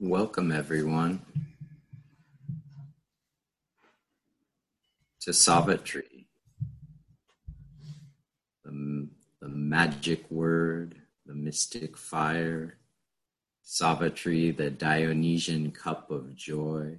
Welcome, everyone, to Savitri, the magic word, the mystic fire, Savitri, the Dionysian cup of joy.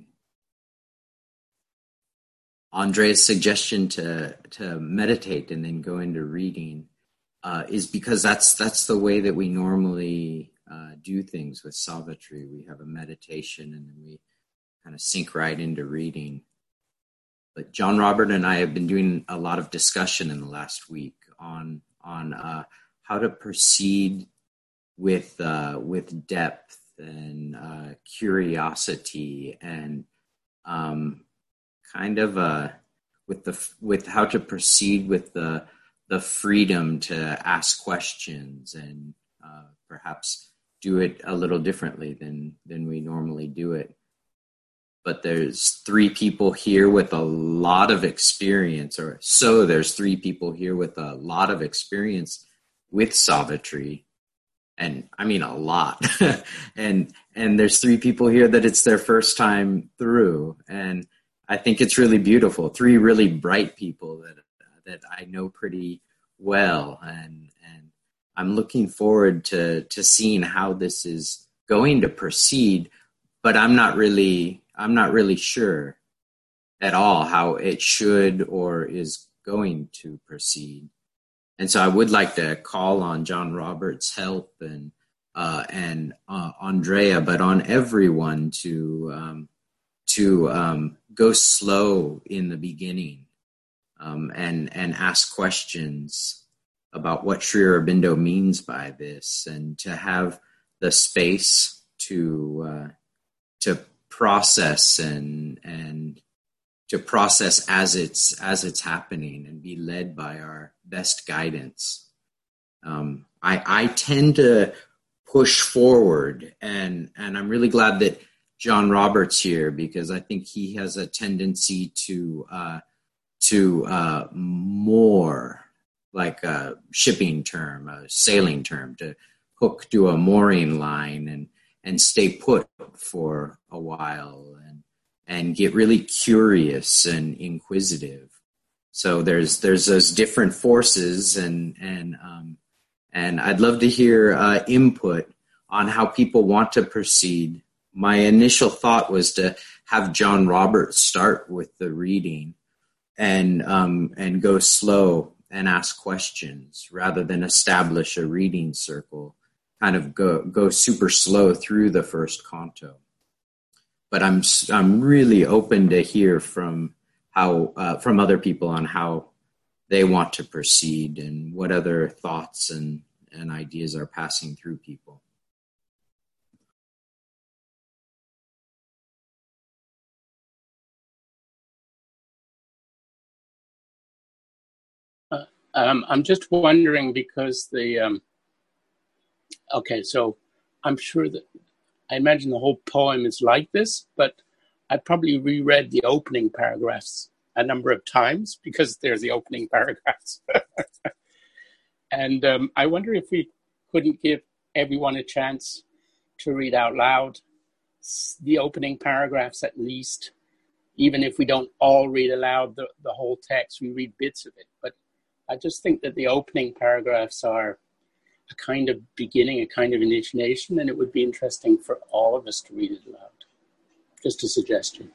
Andrea's suggestion to meditate and then go into reading is because that's the way that we normally do things with Savitri. We have a meditation and then we kind of sink right into reading. But John Robert and I have been doing a lot of discussion in the last week on how to proceed with depth and curiosity and with how to proceed with the freedom to ask questions and perhaps do it a little differently than we normally do it. But there's three people here with a lot of experience, there's three people here with a lot of experience with Savitri. And I mean a lot. and there's three people here that it's their first time through. And I think it's really beautiful. Three really bright people that I know pretty well. And I'm looking forward to seeing how this is going to proceed, but I'm not really sure at all how it should or is going to proceed. And so I would like to call on John Robert's help and Andrea, but on everyone to go slow in the beginning and ask questions about what Sri Aurobindo means by this, and to have the space to process and to process as it's happening and be led by our best guidance. I tend to push forward, and I'm really glad that John Robert's here, because I think he has a tendency to moor, like a shipping term, a sailing term, to hook to a mooring line and stay put for a while and get really curious and inquisitive. So there's those different forces, and I'd love to hear input on how people want to proceed. My initial thought was to have John Roberts start with the reading and go slow and ask questions rather than establish a reading circle, kind of go super slow through the first canto. But I'm really open to hear from other people on how they want to proceed and what other thoughts and ideas are passing through people. I'm just wondering, because so I'm sure that I imagine the whole poem is like this, but I probably reread the opening paragraphs a number of times because there's the opening paragraphs. And I wonder if we couldn't give everyone a chance to read out loud the opening paragraphs at least, even if we don't all read aloud the whole text, we read bits of it. But I just think that the opening paragraphs are a kind of beginning, a kind of initiation, and it would be interesting for all of us to read it aloud. Just a suggestion.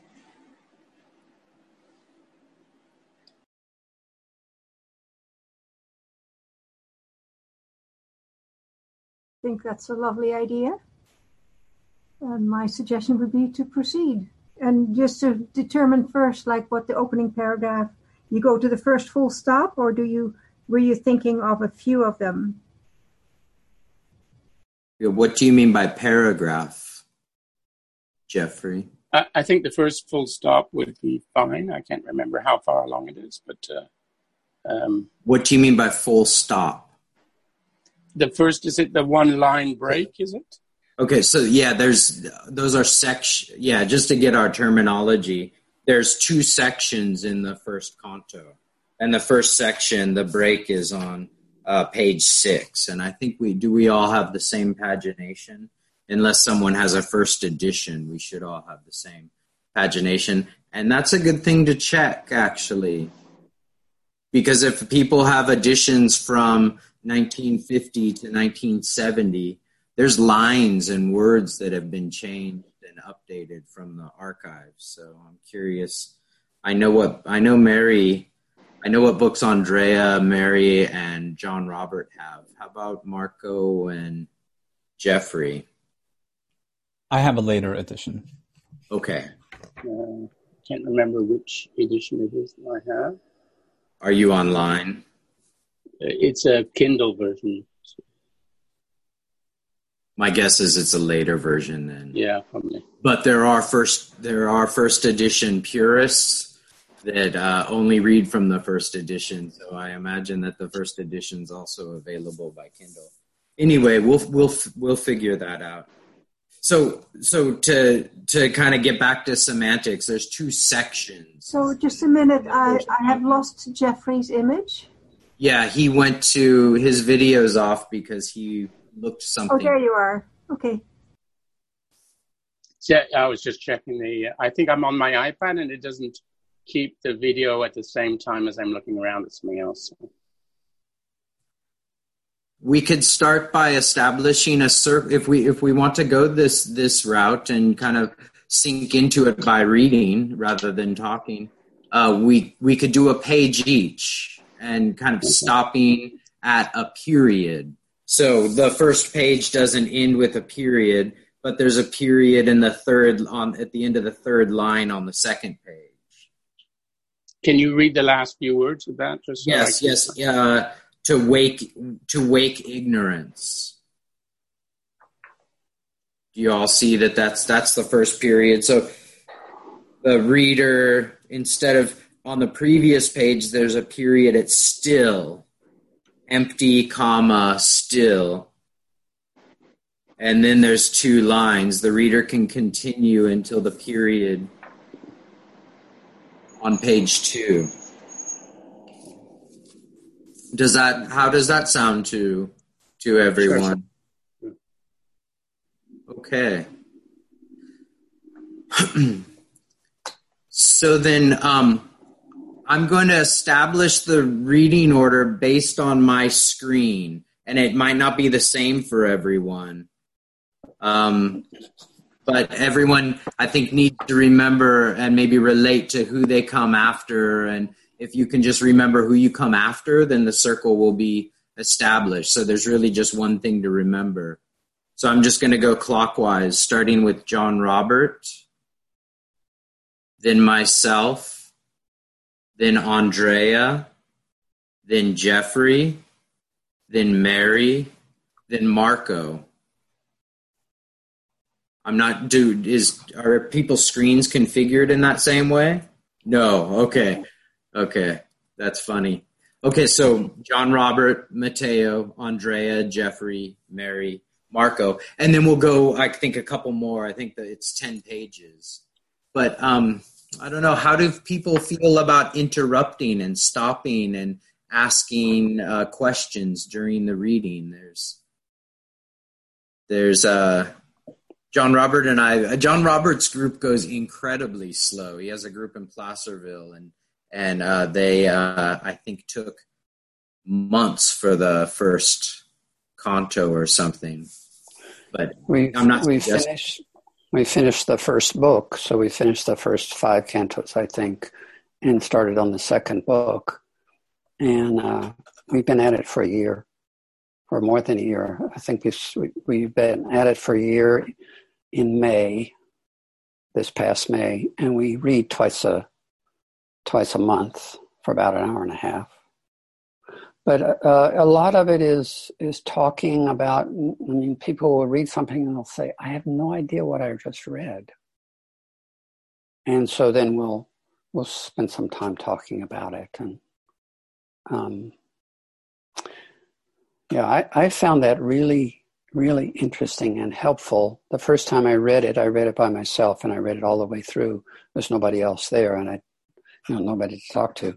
I think that's a lovely idea. And my suggestion would be to proceed. And just to determine first, like what the opening paragraph, you go to the first full stop, or were you thinking of a few of them? What do you mean by paragraph, Jeffrey? I think the first full stop would be fine. I can't remember how far along it is, but... what do you mean by full stop? The first, is it the one-line break, is it? Okay, so yeah, those are sections. Yeah, just to get our terminology, there's two sections in the first canto. And the first section, the break, is on page 6. And I think we all have the same pagination unless someone has a first edition, we should all have the same pagination. And that's a good thing to check, actually. Because if people have editions from 1950 to 1970, there's lines and words that have been changed and updated from the archives. So I'm curious. I know what books Andrea, Mary, and John Robert have. How about Marco and Jeffrey? I have a later edition. Okay. Can't remember which edition it is that I have. Are you online? It's a Kindle version. My guess is it's a later version then. Yeah, probably. But there are first edition purists that only read from the first edition. So I imagine that the first edition is also available by Kindle. Anyway, we'll figure that out. So to kind of get back to semantics, there's two sections. So just a minute, I have lost Jeffrey's image. Yeah, he went to his videos off because he looked something. Oh, there you are. Okay. Yeah, I was just checking I think I'm on my iPad and it doesn't keep the video at the same time as I'm looking around at something else. So. We could start by establishing if we want to go this route and kind of sink into it by reading rather than talking. We could do a page each and kind of stopping at a period. So the first page doesn't end with a period, but there's a period in at the end of the third line on the second page. Can you read the last few words of that? Just so Yes. To wake ignorance. Do you all see that that's the first period? So the reader, instead of on the previous page, there's a period at still, empty, comma, still. And then there's two lines. The reader can continue until the period on page 2. How does that sound to everyone? Sure. Okay. So then I'm going to establish the reading order based on my screen, and it might not be the same for everyone. But everyone, I think, needs to remember and maybe relate to who they come after. And if you can just remember who you come after, then the circle will be established. So there's really just one thing to remember. So I'm just going to go clockwise, starting with John Robert, then myself, then Andrea, then Jeffrey, then Mary, then Marco. Are people's screens configured in that same way? No. Okay. That's funny. Okay, so John Robert, Matteo, Andrea, Jeffrey, Mary, Marco. And then we'll go, I think, a couple more. I think that it's 10 pages. But I don't know. How do people feel about interrupting and stopping and asking questions during the reading? There's John Robert and I. John Robert's group goes incredibly slow. He has a group in Placerville, and they I think took months for the first canto or something. But we finished the first book, so we finished the first 5 cantos, I think, and started on the second book. And we've been at it for a year, or more than a year. I think we've been at it for a year in May, this past May, and we read twice a month for about an hour and a half. But a lot of it is talking about, people will read something and they'll say, I have no idea what I just read. And so then we'll spend some time talking about it. And I found that really, really interesting and helpful. The first time I read it by myself, and I read it all the way through. There's nobody else there, and nobody to talk to.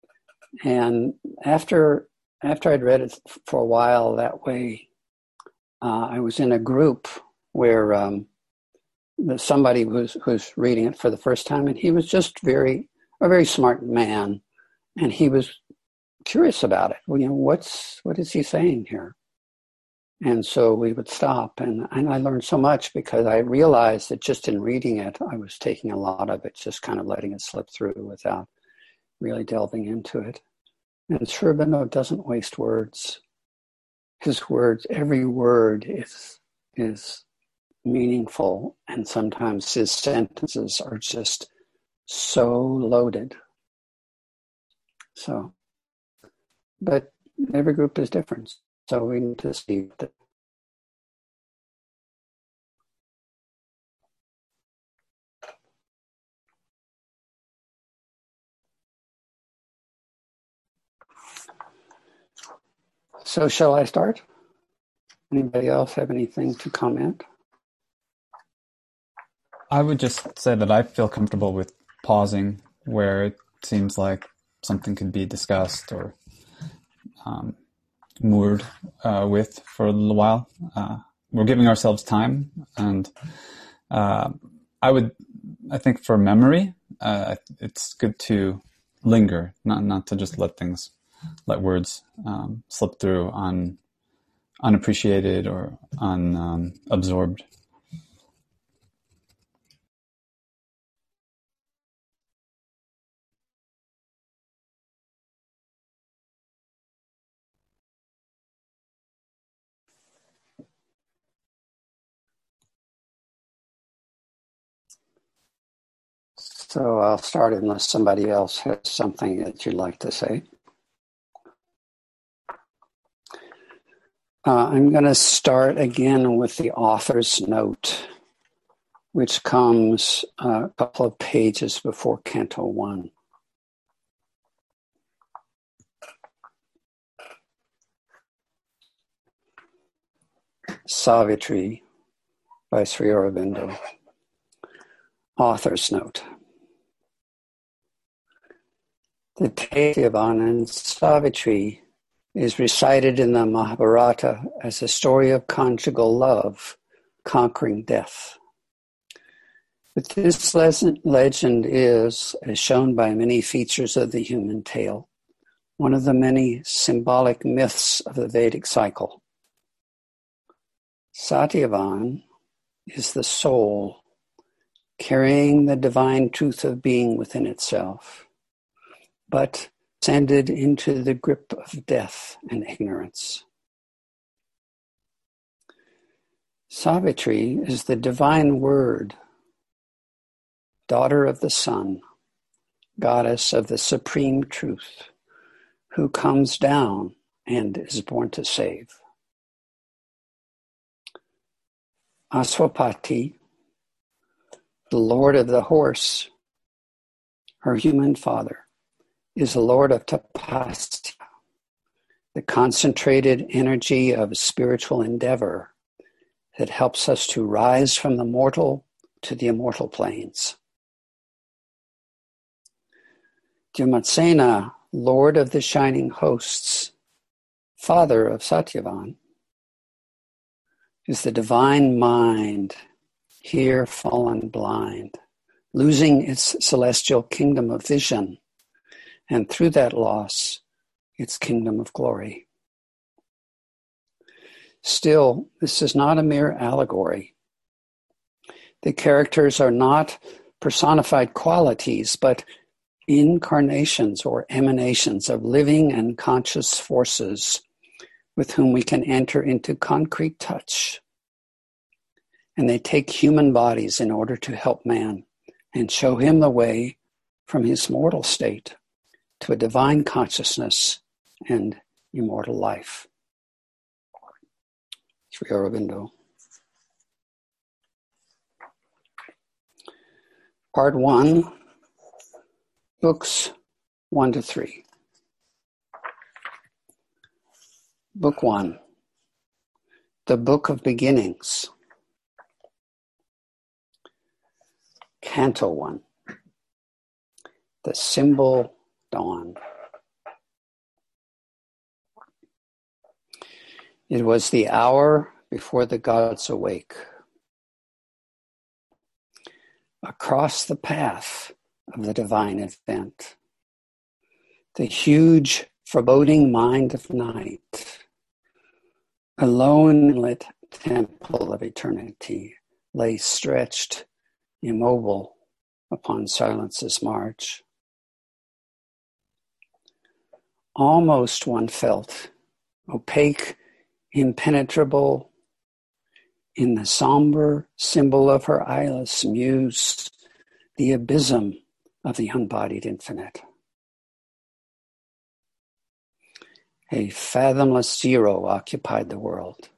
And after I'd read it for a while that way, I was in a group where somebody was reading it for the first time, and he was just a very smart man, and he was curious about it. Well, what is he saying here? And so we would stop, and I learned so much because I realized that just in reading it, I was taking a lot of it, just kind of letting it slip through without really delving into it. And Sri Aurobindo doesn't waste words. His words, every word is meaningful, and sometimes his sentences are just so loaded. So, but every group is different. So we need to see that. So shall I start? Anybody else have anything to comment? I would just say that I feel comfortable with pausing where it seems like something could be discussed or moored with for a little while. We're giving ourselves time, and I think for memory, it's good to linger, not to just let words slip through unappreciated or unabsorbed. So I'll start unless somebody else has something that you'd like to say. I'm going to start again with the author's note, which comes a couple of pages before Canto 1. Savitri by Sri Aurobindo. Author's note. The tale of Anand Savitri is recited in the Mahabharata as a story of conjugal love conquering death. But this legend is, as shown by many features of the human tale, one of the many symbolic myths of the Vedic cycle. Satyavan is the soul carrying the divine truth of being within itself, but descended into the grip of death and ignorance. Savitri is the divine word, daughter of the sun, goddess of the supreme truth, who comes down and is born to save. Aswapati, the lord of the horse, her human father, is the lord of tapasya, the concentrated energy of spiritual endeavor that helps us to rise from the mortal to the immortal planes. Dyumatsena, lord of the shining hosts, father of Satyavan, is the divine mind, here fallen blind, losing its celestial kingdom of vision, and through that loss, its kingdom of glory. Still, this is not a mere allegory. The characters are not personified qualities, but incarnations or emanations of living and conscious forces with whom we can enter into concrete touch. And they take human bodies in order to help man and show him the way from his mortal state to a divine consciousness and immortal life. Sri Aurobindo. Part 1, books 1 to 3. Book 1, The Book of Beginnings. Canto 1, The Symbol Dawn. It was the hour before the gods awake. Across the path of the divine event, the huge foreboding mind of night, a lone-lit temple of eternity, lay stretched, immobile, upon silence's march. Almost one felt, opaque, impenetrable, in the somber symbol of her eyeless muse, the abysm of the unbodied infinite. A fathomless zero occupied the world.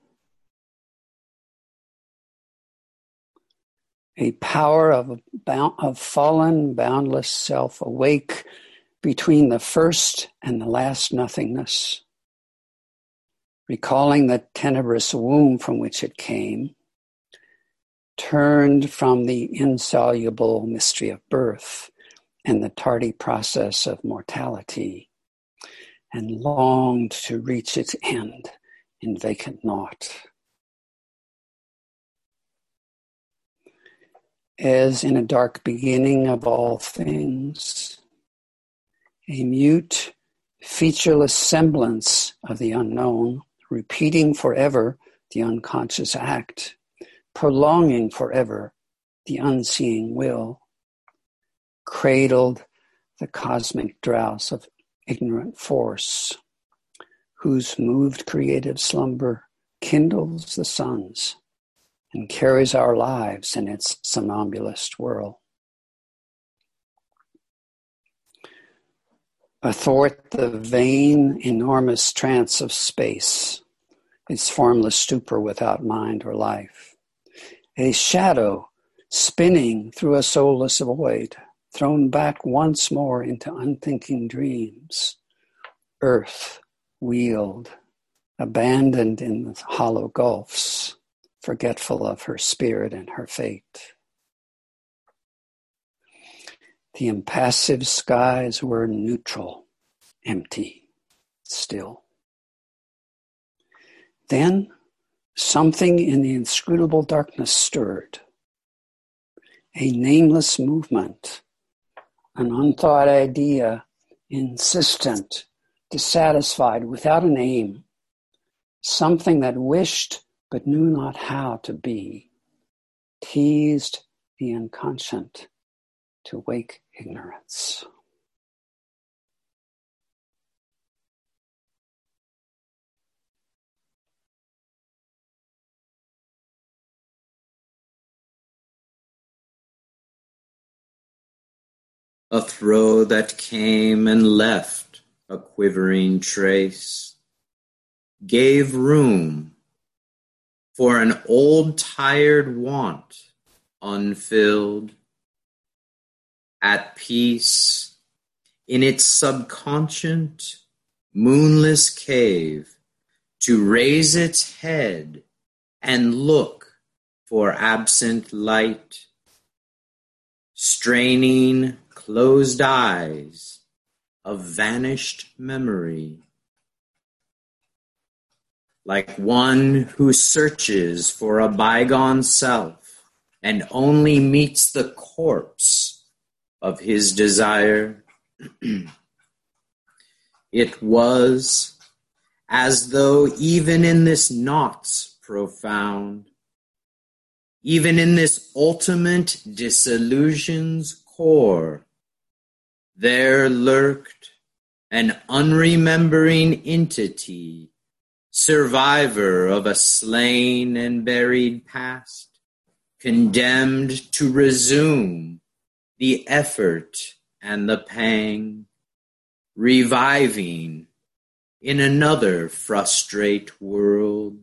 A power of fallen, boundless self awake between the first and the last nothingness, recalling the tenebrous womb from which it came, turned from the insoluble mystery of birth and the tardy process of mortality, and longed to reach its end in vacant naught. As in a dark beginning of all things, a mute, featureless semblance of the unknown, repeating forever the unconscious act, prolonging forever the unseeing will, cradled the cosmic drowse of ignorant force, whose moved creative slumber kindles the suns and carries our lives in its somnambulist whirl. Athwart the vain, enormous trance of space, its formless stupor without mind or life, a shadow spinning through a soulless void, thrown back once more into unthinking dreams, earth wheeled, abandoned in the hollow gulfs, forgetful of her spirit and her fate. The impassive skies were neutral, empty, still. Then something in the inscrutable darkness stirred. A nameless movement, an unthought idea, insistent, dissatisfied, without an aim, something that wished but knew not how to be, teased the inconscient to wake ignorance. A throe that came and left a quivering trace, gave room for an old tired want unfilled, at peace in its subconscient moonless cave, to raise its head and look for absent light, straining closed eyes of vanished memory, like one who searches for a bygone self and only meets the corpse of his desire. It was as though even in this naught profound, even in this ultimate disillusion's core, there lurked an unremembering entity, survivor of a slain and buried past, condemned to resume the effort and the pang, reviving in another frustrate world.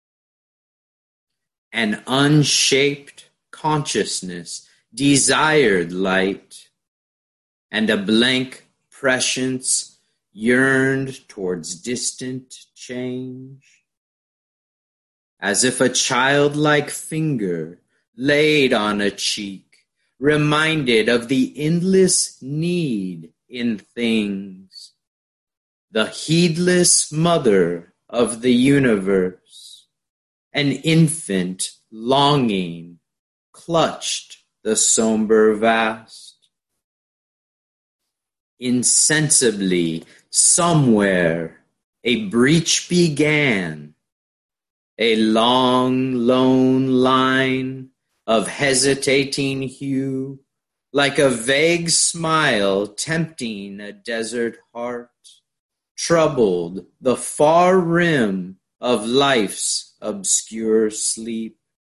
An unshaped consciousness desired light, and a blank prescience yearned towards distant change. As if a childlike finger laid on a cheek, reminded of the endless need in things, the heedless mother of the universe, An infant longing clutched the somber vast. Insensibly, somewhere, a breach began, a long, lone line of hesitating hue, like a vague smile tempting a desert heart, troubled the far rim of life's obscure sleep.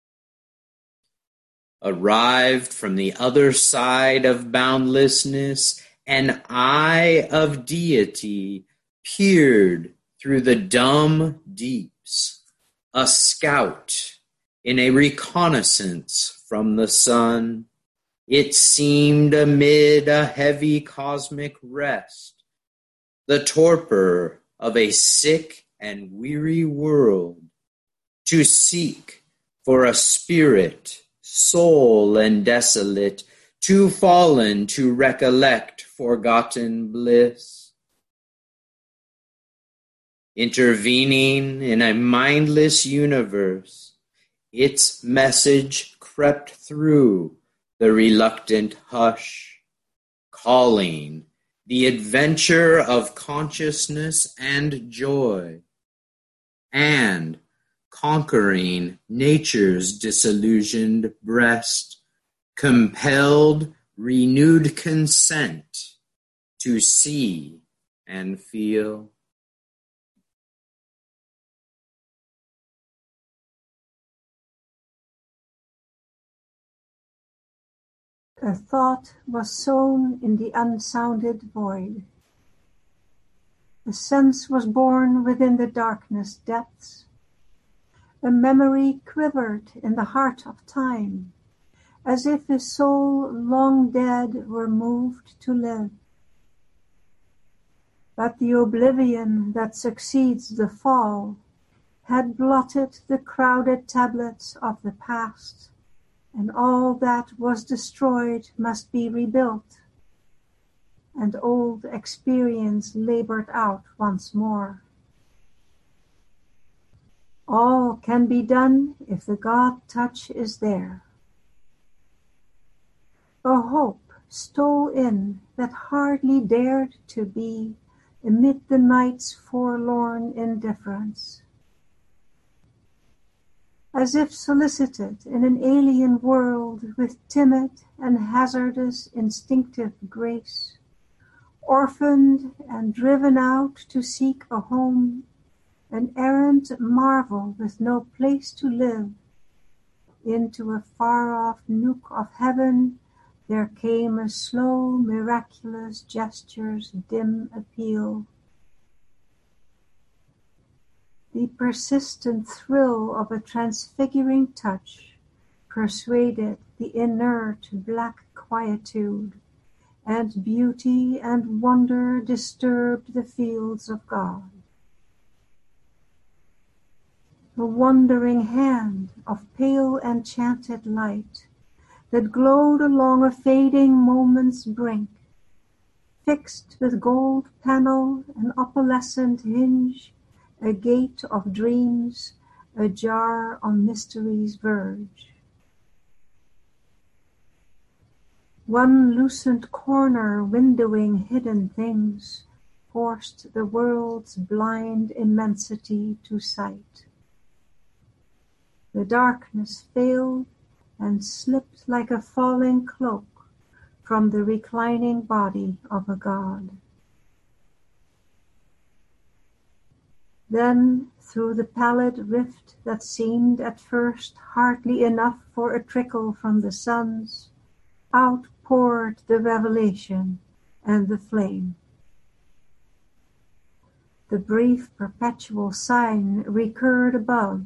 Arrived from the other side of boundlessness, an eye of deity peered through the dumb deeps, a scout in a reconnaissance from the sun. It seemed amid a heavy cosmic rest, the torpor of a sick and weary world, to seek for a spirit, soul and desolate, too fallen to recollect forgotten bliss. Intervening in a mindless universe, its message crept through the reluctant hush, calling the adventure of consciousness and joy, and conquering nature's disillusioned breast, compelled renewed consent to see and feel. A thought was sown in the unsounded void. A sense was born within the darkness depths. A memory quivered in the heart of time, as if a soul long dead were moved to live. But the oblivion that succeeds the fall had blotted the crowded tablets of the past, and all that was destroyed must be rebuilt, and old experience labored out once more. All can be done if the God touch is there. A hope stole in that hardly dared to be amid the night's forlorn indifference. As if solicited in an alien world with timid and hazardous instinctive grace, orphaned and driven out to seek a home, an errant marvel with no place to live, into a far-off nook of heaven there came a slow, miraculous gesture's dim appeal. The persistent thrill of a transfiguring touch persuaded the inert black quietude, and beauty and wonder disturbed the fields of God. A wandering hand of pale enchanted light that glowed along a fading moment's brink, fixed with gold panel and opalescent hinge, a gate of dreams, ajar on mystery's verge. One loosened corner windowing hidden things forced the world's blind immensity to sight. The darkness failed and slipped like a falling cloak from the reclining body of a god. Then, through the pallid rift that seemed at first hardly enough for a trickle from the suns, out poured the revelation and the flame. The brief perpetual sign recurred above,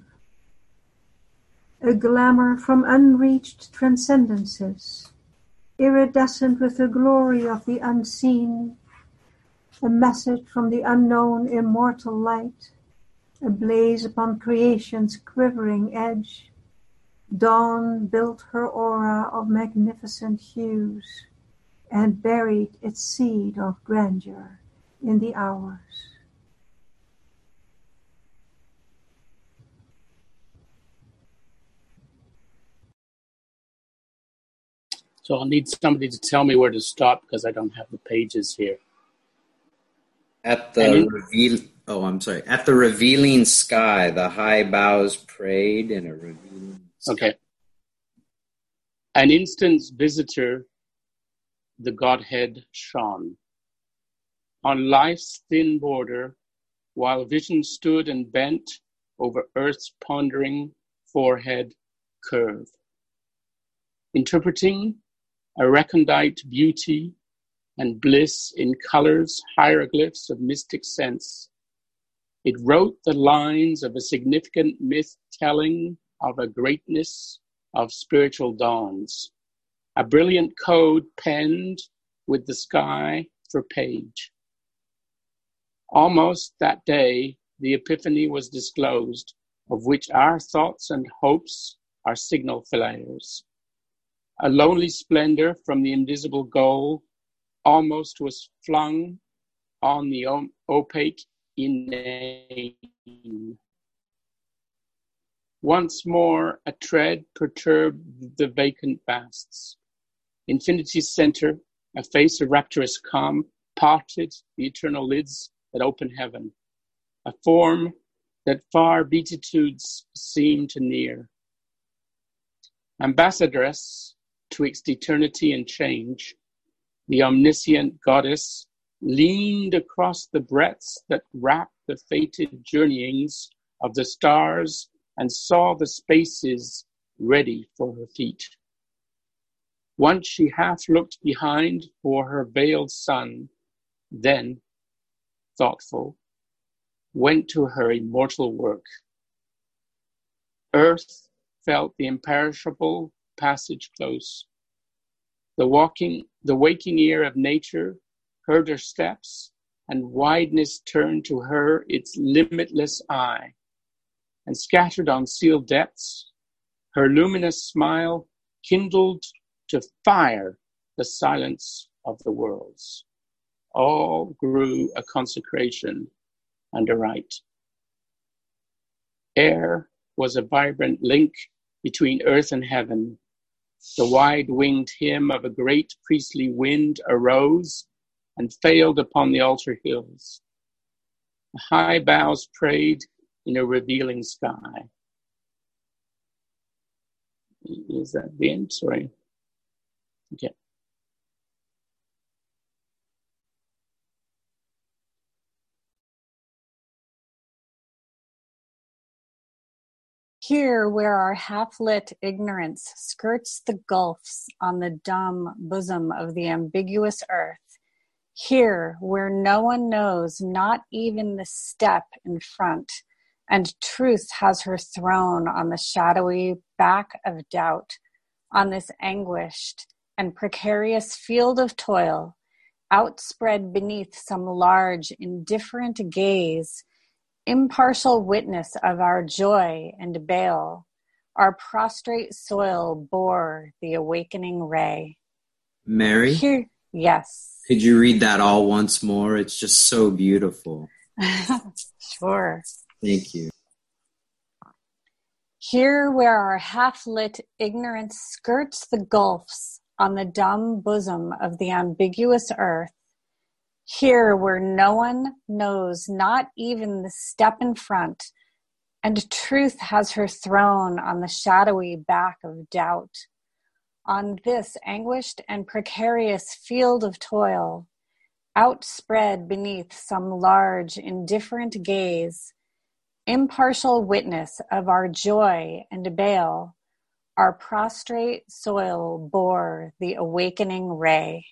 a glamour from unreached transcendences, iridescent with the glory of the unseen, a message from the unknown immortal light, ablaze upon creation's quivering edge. Dawn built her aura of magnificent hues, and buried its seed of grandeur in the hours. So I'll need somebody to tell me where to stop because I don't have the pages here. At the At the revealing sky, the high boughs prayed in a revealing sky. Okay. An instant's visitor, the Godhead shone. On life's thin border, while vision stood and bent over earth's pondering forehead curve. Interpreting a recondite beauty and bliss in colors, hieroglyphs of mystic sense, it wrote the lines of a significant myth telling of a greatness of spiritual dawns, a brilliant code penned with the sky for page. Almost that day, the epiphany was disclosed, of which our thoughts and hopes are signal flares. A lonely splendor from the invisible goal almost was flung on the opaque inane. Once more, a tread perturbed the vacant vasts. Infinity's center, a face of rapturous calm, parted the eternal lids that open heaven, a form that far beatitudes seem to near. Ambassadress twixt eternity and change, the omniscient goddess leaned across the breadths that wrap the fated journeyings of the stars and saw the spaces ready for her feet. Once she half looked behind for her veiled son, then, thoughtful, went to her immortal work. Earth felt the imperishable passage close. The waking ear of nature heard her steps, and wideness turned to her its limitless eye, and scattered on sealed depths, her luminous smile kindled to fire the silence of the worlds. All grew a consecration and a rite. Air was a vibrant link between earth and heaven. The wide-winged hymn of a great priestly wind arose and failed upon the altar hills. The high boughs prayed in a revealing sky. Is that the end? Sorry. Okay. Here, where our half-lit ignorance skirts the gulfs on the dumb bosom of the ambiguous earth, here, where no one knows not even the step in front, and truth has her throne on the shadowy back of doubt, on this anguished and precarious field of toil, outspread beneath some large, indifferent gaze, impartial witness of our joy and bale, our prostrate soil bore the awakening ray. Mary? Here, yes. Could you read that all once more? It's just so beautiful. Sure. Thank you. Here where our half-lit ignorance skirts the gulfs on the dumb bosom of the ambiguous earth, here where no one knows not even the step in front, and truth has her throne on the shadowy back of doubt, on this anguished and precarious field of toil, outspread beneath some large, indifferent gaze, impartial witness of our joy and bale, our prostrate soil bore the awakening ray.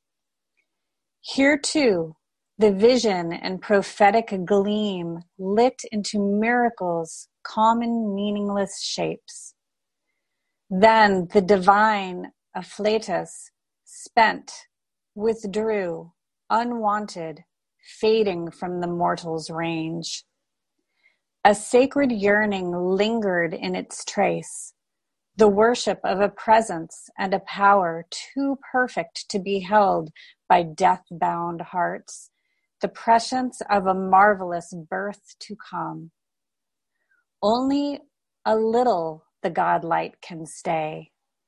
Here too, the vision and prophetic gleam lit into miracles, common meaningless shapes. Then the divine afflatus, spent, withdrew, unwanted, fading from the mortal's range. A sacred yearning lingered in its trace, the worship of a presence and a power too perfect to be held by death-bound hearts, the prescience of a marvelous birth to come. Only a little the godlight can stay.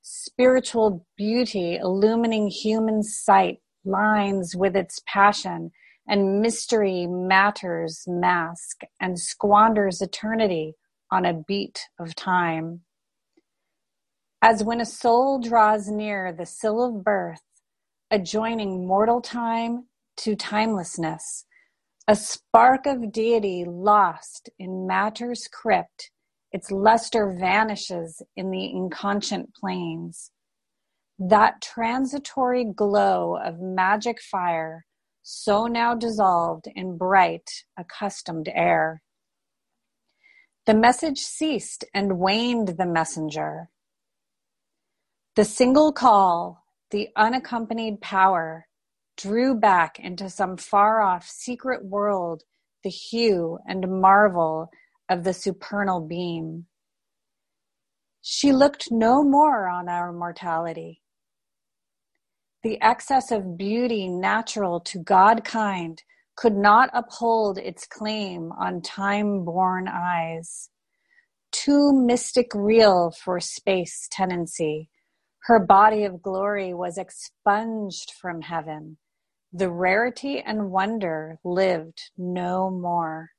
spiritual beauty illumining human sight, lines with its passion, and mystery matters mask and squanders eternity on a beat of time. As when a soul draws near the sill of birth, adjoining mortal time to timelessness, a spark of deity lost in matter's crypt, its luster vanishes in the inconscient plains. That transitory glow of magic fire, so now dissolved in bright, accustomed air. The message ceased and waned the messenger. The single call, the unaccompanied power, drew back into some far-off secret world the hue and marvel of the supernal beam. She looked no more on our mortality. The excess of beauty natural to God-kind could not uphold its claim on time-born eyes. Too mystic real for space tenancy, her body of glory was expunged from heaven. The rarity and wonder lived no more.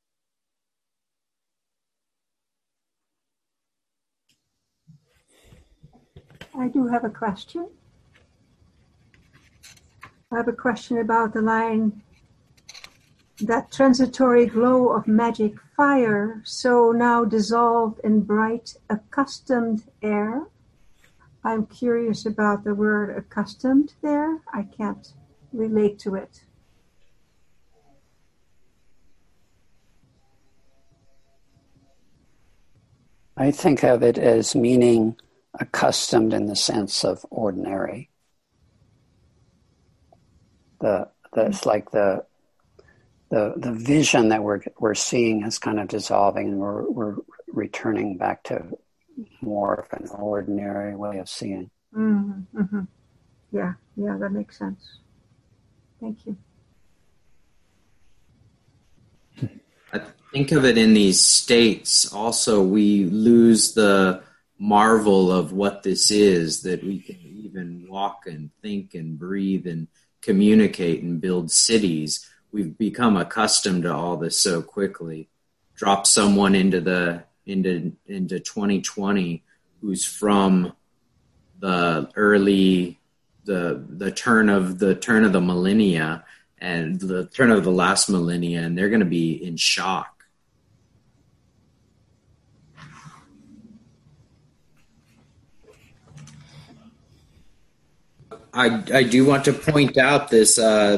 I do have a question. I have a question about the line, that transitory glow of magic fire, so now dissolved in bright, accustomed air. I'm curious about the word accustomed there. I can't relate to it. I think of it as meaning accustomed in the sense of ordinary. It's like the vision that we're seeing is kind of dissolving, and we're returning back to more of an ordinary way of seeing. Mm-hmm, mm-hmm. Yeah, that makes sense. Thank you. I think of it in these states also, we lose the marvel of what this is, that we can even walk and think and breathe and communicate and build cities. We've become accustomed to all this so quickly. Drop someone into 2020 who's from the early the turn of the millennia and the turn of the last millennia, and they're going to be in shock. I do want to point out this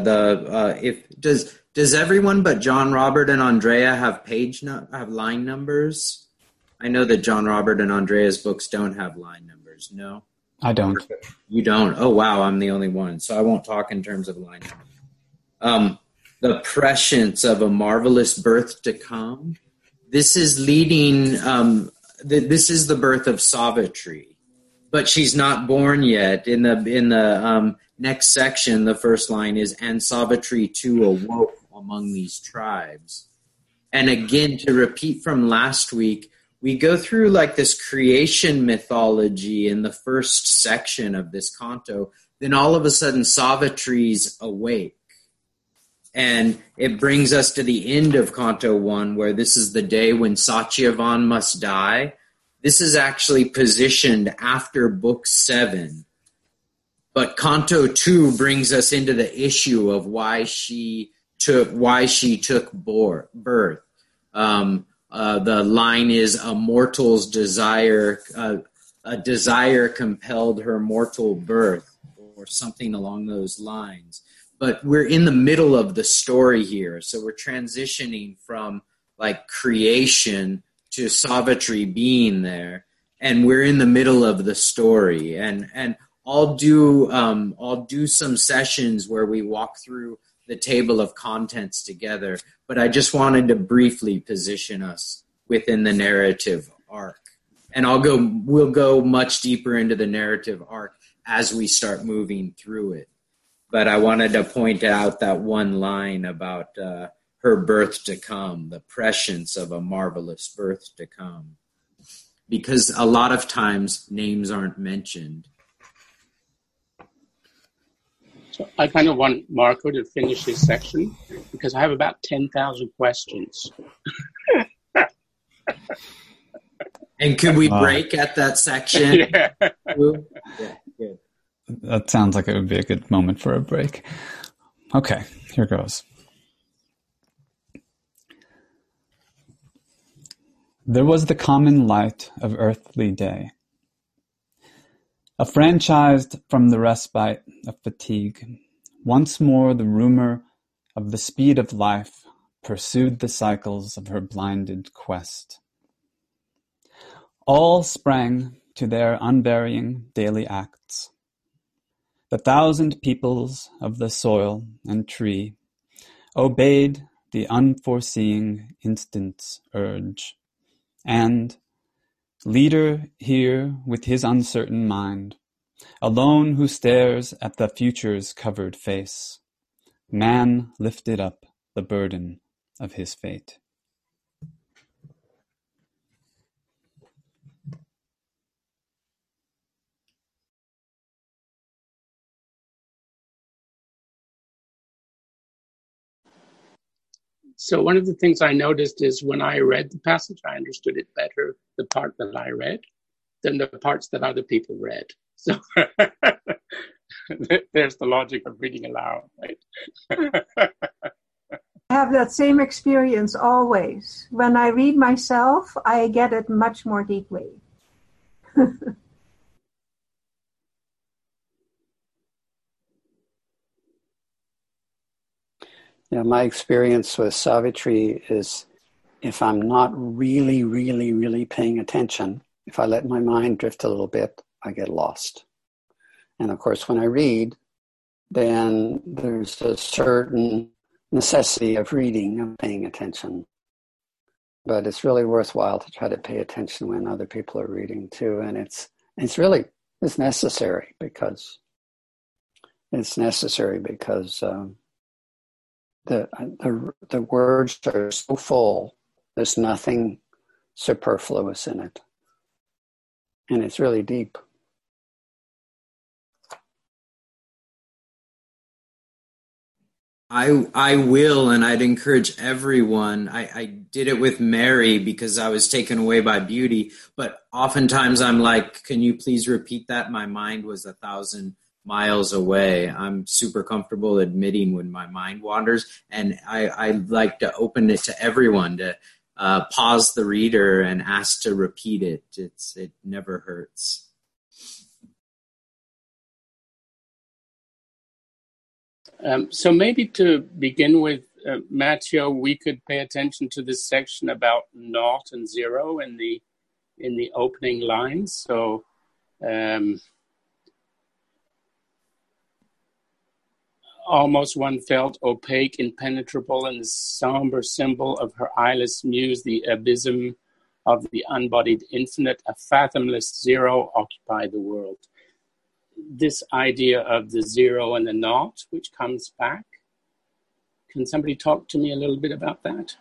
does everyone but John Robert and Andrea have have line numbers? I know that John Robert and Andrea's books don't have line numbers. No, I don't. You don't. Oh wow, I'm the only one, so I won't talk in terms of line numbers. The prescience of a marvelous birth to come. This is leading. This is the birth of Savitri, but she's not born yet. In the next section, the first line is, "And Savitri too awoke among these tribes." And again, to repeat from last week, we go through like this creation mythology in the first section of this canto. Then all of a sudden, Savitri's awake. And it brings us to the end of Canto 1, where this is the day when Satyavan must die. This is actually positioned after Book 7. But Canto 2 brings us into the issue of why she took birth. The line is, a mortal's desire, a desire compelled her mortal birth, or something along those lines. But we're in the middle of the story here, so we're transitioning from like creation to Savitri being there, and we're in the middle of the story. And I'll do some sessions where we walk through the table of contents together, but I just wanted to briefly position us within the narrative arc. And we'll go much deeper into the narrative arc as we start moving through it. But I wanted to point out that one line about her birth to come, the prescience of a marvelous birth to come. Because a lot of times names aren't mentioned. So I kind of want Marco to finish his section because I have about 10,000 questions. And could we break at that section? Yeah. Yeah, good. That sounds like it would be a good moment for a break. Okay, here goes. There was the common light of earthly day, affranchised from the respite of fatigue. Once more the rumor of the speed of life pursued the cycles of her blinded quest. All sprang to their unvarying daily acts. The thousand peoples of the soil and tree obeyed the unforeseeing instant's urge, and, leader here with his uncertain mind, alone who stares at the future's covered face, man lifted up the burden of his fate. So one of the things I noticed is when I read the passage, I understood it better, the part that I read, than the parts that other people read. So there's the logic of reading aloud, right? I have that same experience always. When I read myself, I get it much more deeply. Yeah, my experience with Savitri is if I'm not really, really, really paying attention, if I let my mind drift a little bit, I get lost. And of course, when I read, then there's a certain necessity of reading, of paying attention. But it's really worthwhile to try to pay attention when other people are reading too. And it's necessary because the words are so full, there's nothing superfluous in it. And it's really deep. I will, and I'd encourage everyone. I did it with Mary because I was taken away by beauty, but oftentimes I'm like, can you please repeat that? My mind was 1,000 miles away. I'm super comfortable admitting when my mind wanders, and I like to open it to everyone to pause the reader and ask to repeat it. It never hurts. So maybe to begin with, Matteo, we could pay attention to this section about naught and zero in the opening lines. So almost one felt opaque, impenetrable, and the somber symbol of her eyeless muse, the abysm of the unbodied infinite, a fathomless zero occupied the world. This idea of the zero and the naught, which comes back. Can somebody talk to me a little bit about that?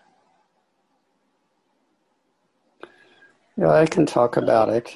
Yeah, I can talk about it.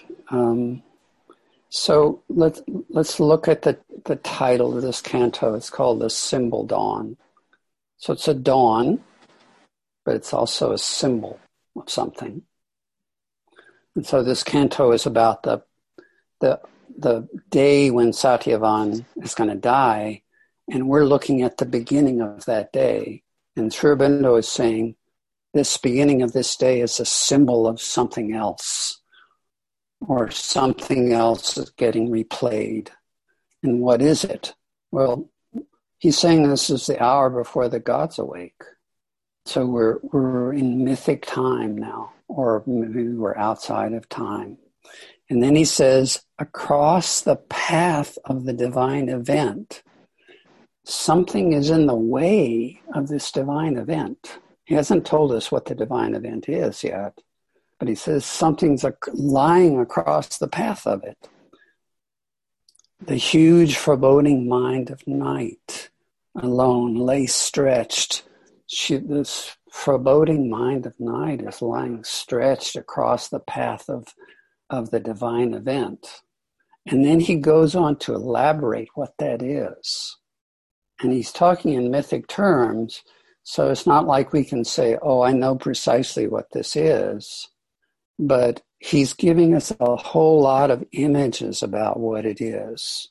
So let's look at the title of this canto. It's called The Symbol Dawn. So it's a dawn, but it's also a symbol of something. And so this canto is about the day when Satyavan is going to die, and we're looking at the beginning of that day. And Sri Aurobindo is saying, this beginning of this day is a symbol of something else, or something else is getting replayed. And what is it? Well, he's saying this is the hour before the gods awake. So we're in mythic time now, or maybe we're outside of time. And then he says, across the path of the divine event, something is in the way of this divine event. He hasn't told us what the divine event is yet, but he says something's lying across the path of it. The huge foreboding mind of night alone lay stretched. This foreboding mind of night is lying stretched across the path of the divine event. And then he goes on to elaborate what that is. And he's talking in mythic terms, so it's not like we can say, oh, I know precisely what this is. But he's giving us a whole lot of images about what it is.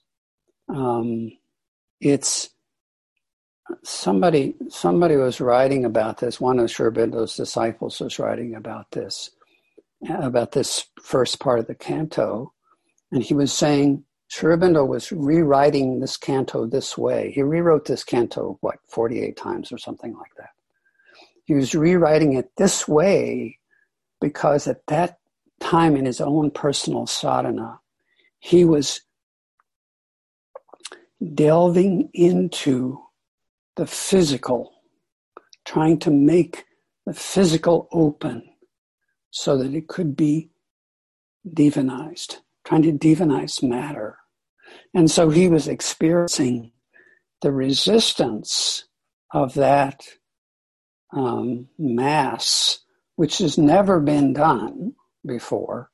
It's somebody was writing about this. One of Sri Aurobindo's disciples was writing about this first part of the canto, and he was saying Sri Aurobindo was rewriting this canto this way. He rewrote this canto 48 times or something like that. He was rewriting it this way because at that time in his own personal sadhana, he was delving into the physical, trying to make the physical open so that it could be divinized, trying to divinize matter. And so he was experiencing the resistance of that mass, which has never been done before,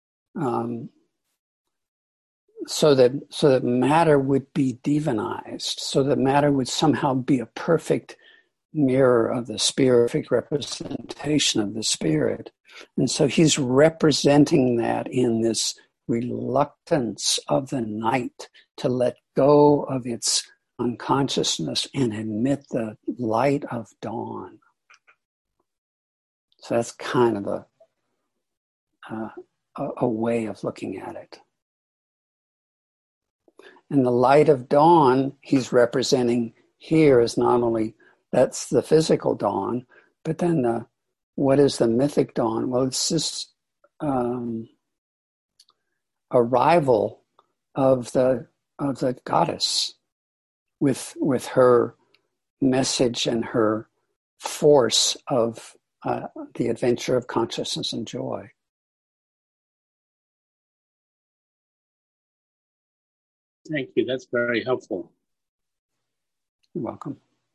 so that matter would be divinized, so that matter would somehow be a perfect mirror of the spirit, perfect representation of the spirit. And so he's representing that in this reluctance of the night to let go of its unconsciousness and admit the light of dawn. So that's kind of a way of looking at it. And the light of dawn he's representing here is not only, that's the physical dawn, but then what is the mythic dawn? Well, it's this arrival of the goddess with her message and her force of the adventure of consciousness and joy. Thank you. That's very helpful. You're welcome.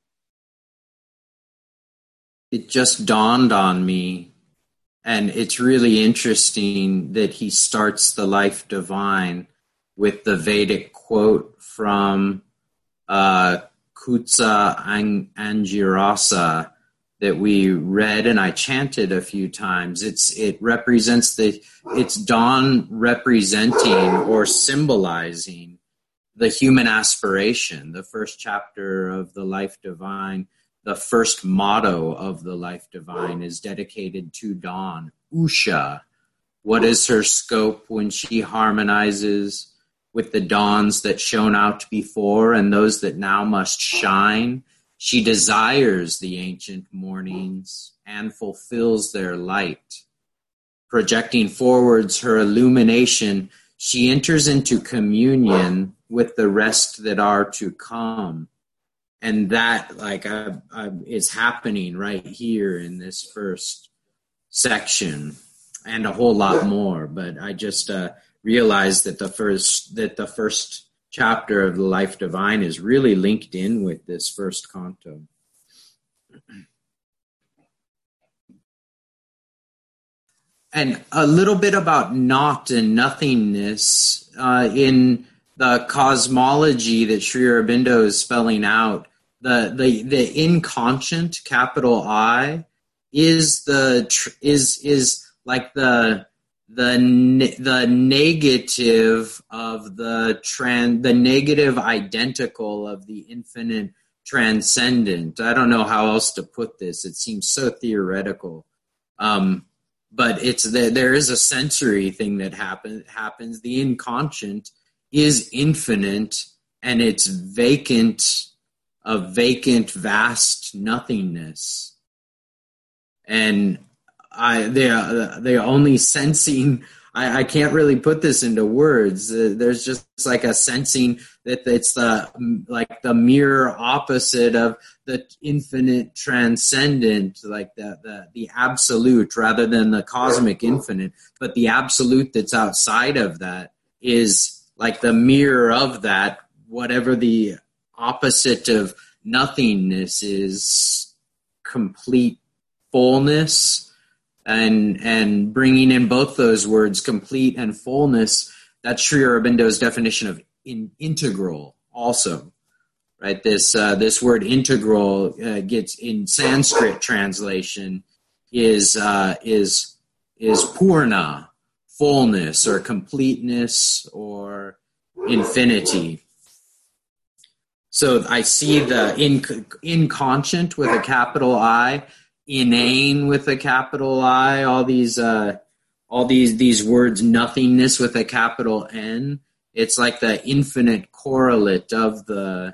It just dawned on me, and it's really interesting that he starts the Life Divine with the Vedic quote from Kutsa Angirasa that we read and I chanted a few times. It represents it's dawn representing or symbolizing the human aspiration. The first chapter of the Life Divine, the first motto of the Life Divine is dedicated to dawn. Usha. What is her scope when she harmonizes with the dawns that shone out before and those that now must shine? She desires the ancient mornings and fulfills their light. Projecting forwards her illumination, she enters into communion with the rest that are to come. And that is happening right here in this first section, and a whole lot more. But I just realized that the first chapter of the Life Divine is really linked in with this first canto. And a little bit about naught and nothingness in the cosmology that Sri Aurobindo is spelling out. The inconscient, capital I, is like the negative of the negative identical of the infinite transcendent. I don't know how else to put this. It seems so theoretical. But there is a sensory thing that happens. The inconscient is infinite, and it's vacant, a vacant, vast nothingness. And they're only sensing. I can't really put this into words. There's just like a sensing that it's the mirror opposite of the infinite transcendent, like the absolute, rather than the cosmic infinite. But the absolute that's outside of that is like the mirror of that, whatever the opposite of nothingness is, complete fullness. And bringing in both those words, complete and fullness, that's Sri Aurobindo's definition of integral also. right? This word integral gets in Sanskrit translation is purna, fullness or completeness or infinity. So I see the inconscient with a capital I, inane with a capital I, all these words, nothingness with a capital N. It's like the infinite correlate of the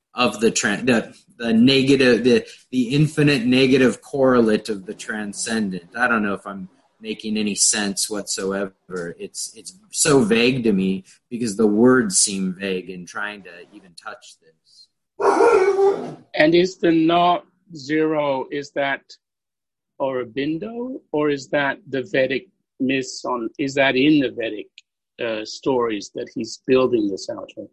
negative, the infinite negative correlate of the transcendent. I don't know if I'm making any sense whatsoever. It's so vague to me because the words seem vague in trying to even touch this. And is the not zero, is that Aurobindo, or is that the Vedic myths is that in the Vedic stories that he's building this out of?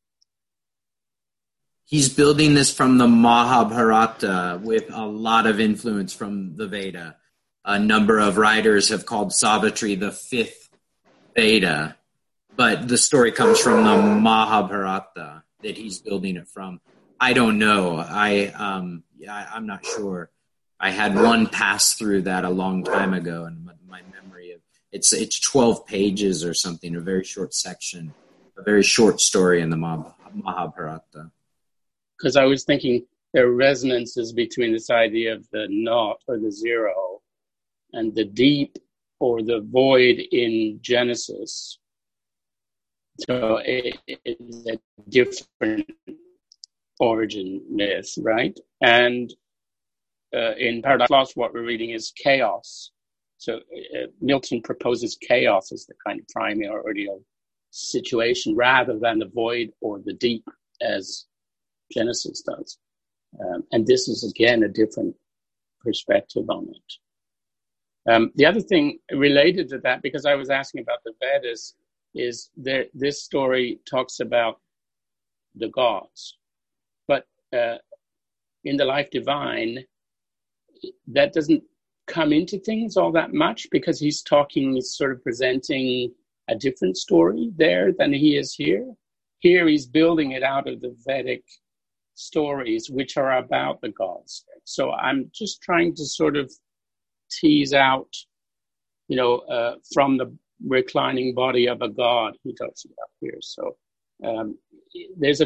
He's building this from the Mahabharata with a lot of influence from the Veda. A number of writers have called Savitri the fifth Veda, but the story comes from the Mahabharata that he's building it from. I don't know. I'm not sure. I had one pass through that a long time ago, and my memory of it's 12 pages or something, a very short section, a very short story in the Mahabharata. Because I was thinking there are resonances between this idea of the naught or the zero and the deep or the void in Genesis. So it's a different origin myth, right? And in Paradise Lost, what we're reading is chaos. So Milton proposes chaos as the kind of primordial situation rather than the void or the deep as Genesis does. And this is, again, a different perspective on it. The other thing related to that, because I was asking about the Vedas, is this story talks about the gods. But in the Life Divine, that doesn't come into things all that much because he's sort of presenting a different story there than he is here. Here he's building it out of the Vedic stories, which are about the gods. So I'm just trying to sort of tease out, from the reclining body of a god he talks about here. So there's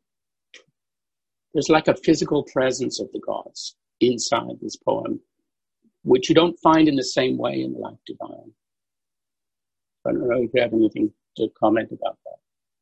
like a physical presence of the gods inside this poem, which you don't find in the same way in the Life Divine. I don't know if you have anything to comment about that.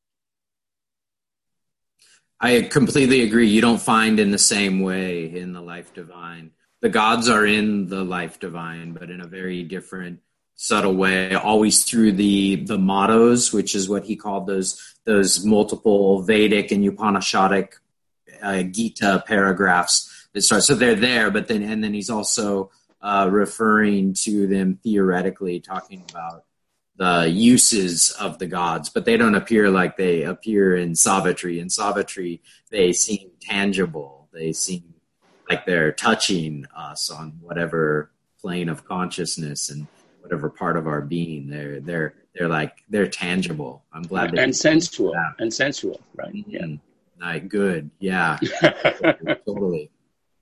I completely agree. You don't find in the same way in the Life Divine. The gods are in the Life Divine, but in a very different, subtle way, always through the mottos, which is what he called those multiple Vedic and Upanishadic Gita paragraphs that start. So they're there, but then he's also referring to them theoretically, talking about the uses of the gods, but they don't appear like they appear in Savitri. In Savitri, they seem tangible. They seem like they're touching us on whatever plane of consciousness and whatever part of our being. They're tangible. I'm glad that and sensual, right? Mm-hmm. Yeah, like good. Yeah, totally.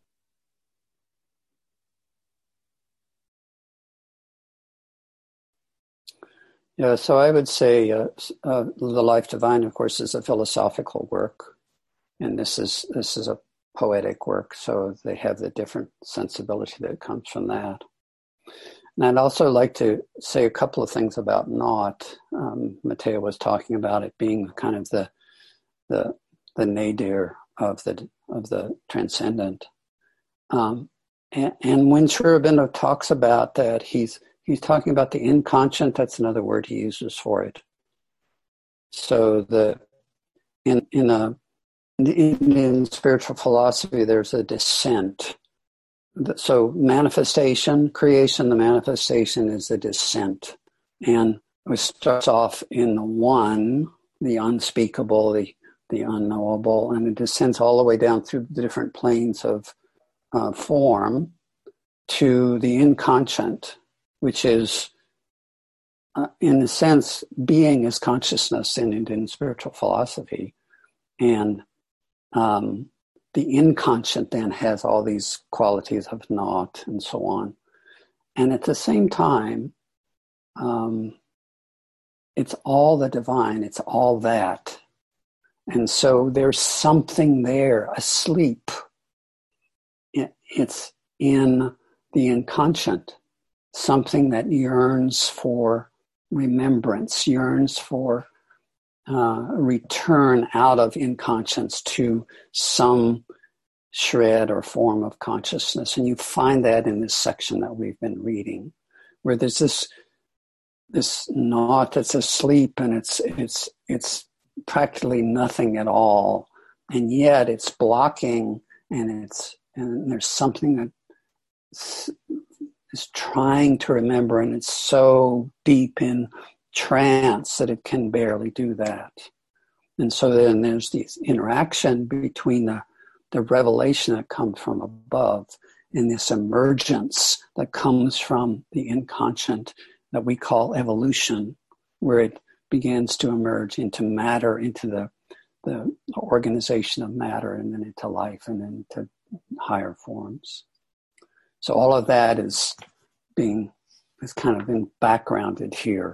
Yeah, so I would say The Life Divine, of course, is a philosophical work, and this is a poetic work, so they have the different sensibility that comes from that. And I'd also like to say a couple of things about naught. Matteo was talking about it being kind of the nadir of the transcendent, and when Sri Aurobindo talks about that, He's talking about the inconscient. That's another word he uses for it. So in Indian spiritual philosophy, there's a descent. So manifestation, creation, the manifestation is a descent. And it starts off in the one, the unspeakable, the unknowable, and it descends all the way down through the different planes of form to the inconscient, which is, in a sense, being is consciousness in Indian spiritual philosophy. And the inconscient then has all these qualities of not and so on. And at the same time, it's all the divine, it's all that. And so there's something there asleep. It's in the inconscient, something that yearns for remembrance, yearns for return out of inconscience to some shred or form of consciousness. And you find that in this section that we've been reading, where there's this knot that's asleep, and it's practically nothing at all, and yet it's blocking, and there's something that is trying to remember, and it's so deep in trance that it can barely do that. And so then there's this interaction between the revelation that comes from above and this emergence that comes from the inconscient that we call evolution, where it begins to emerge into matter, into the organization of matter, and then into life, and then into higher forms. So all of that is kind of been backgrounded here.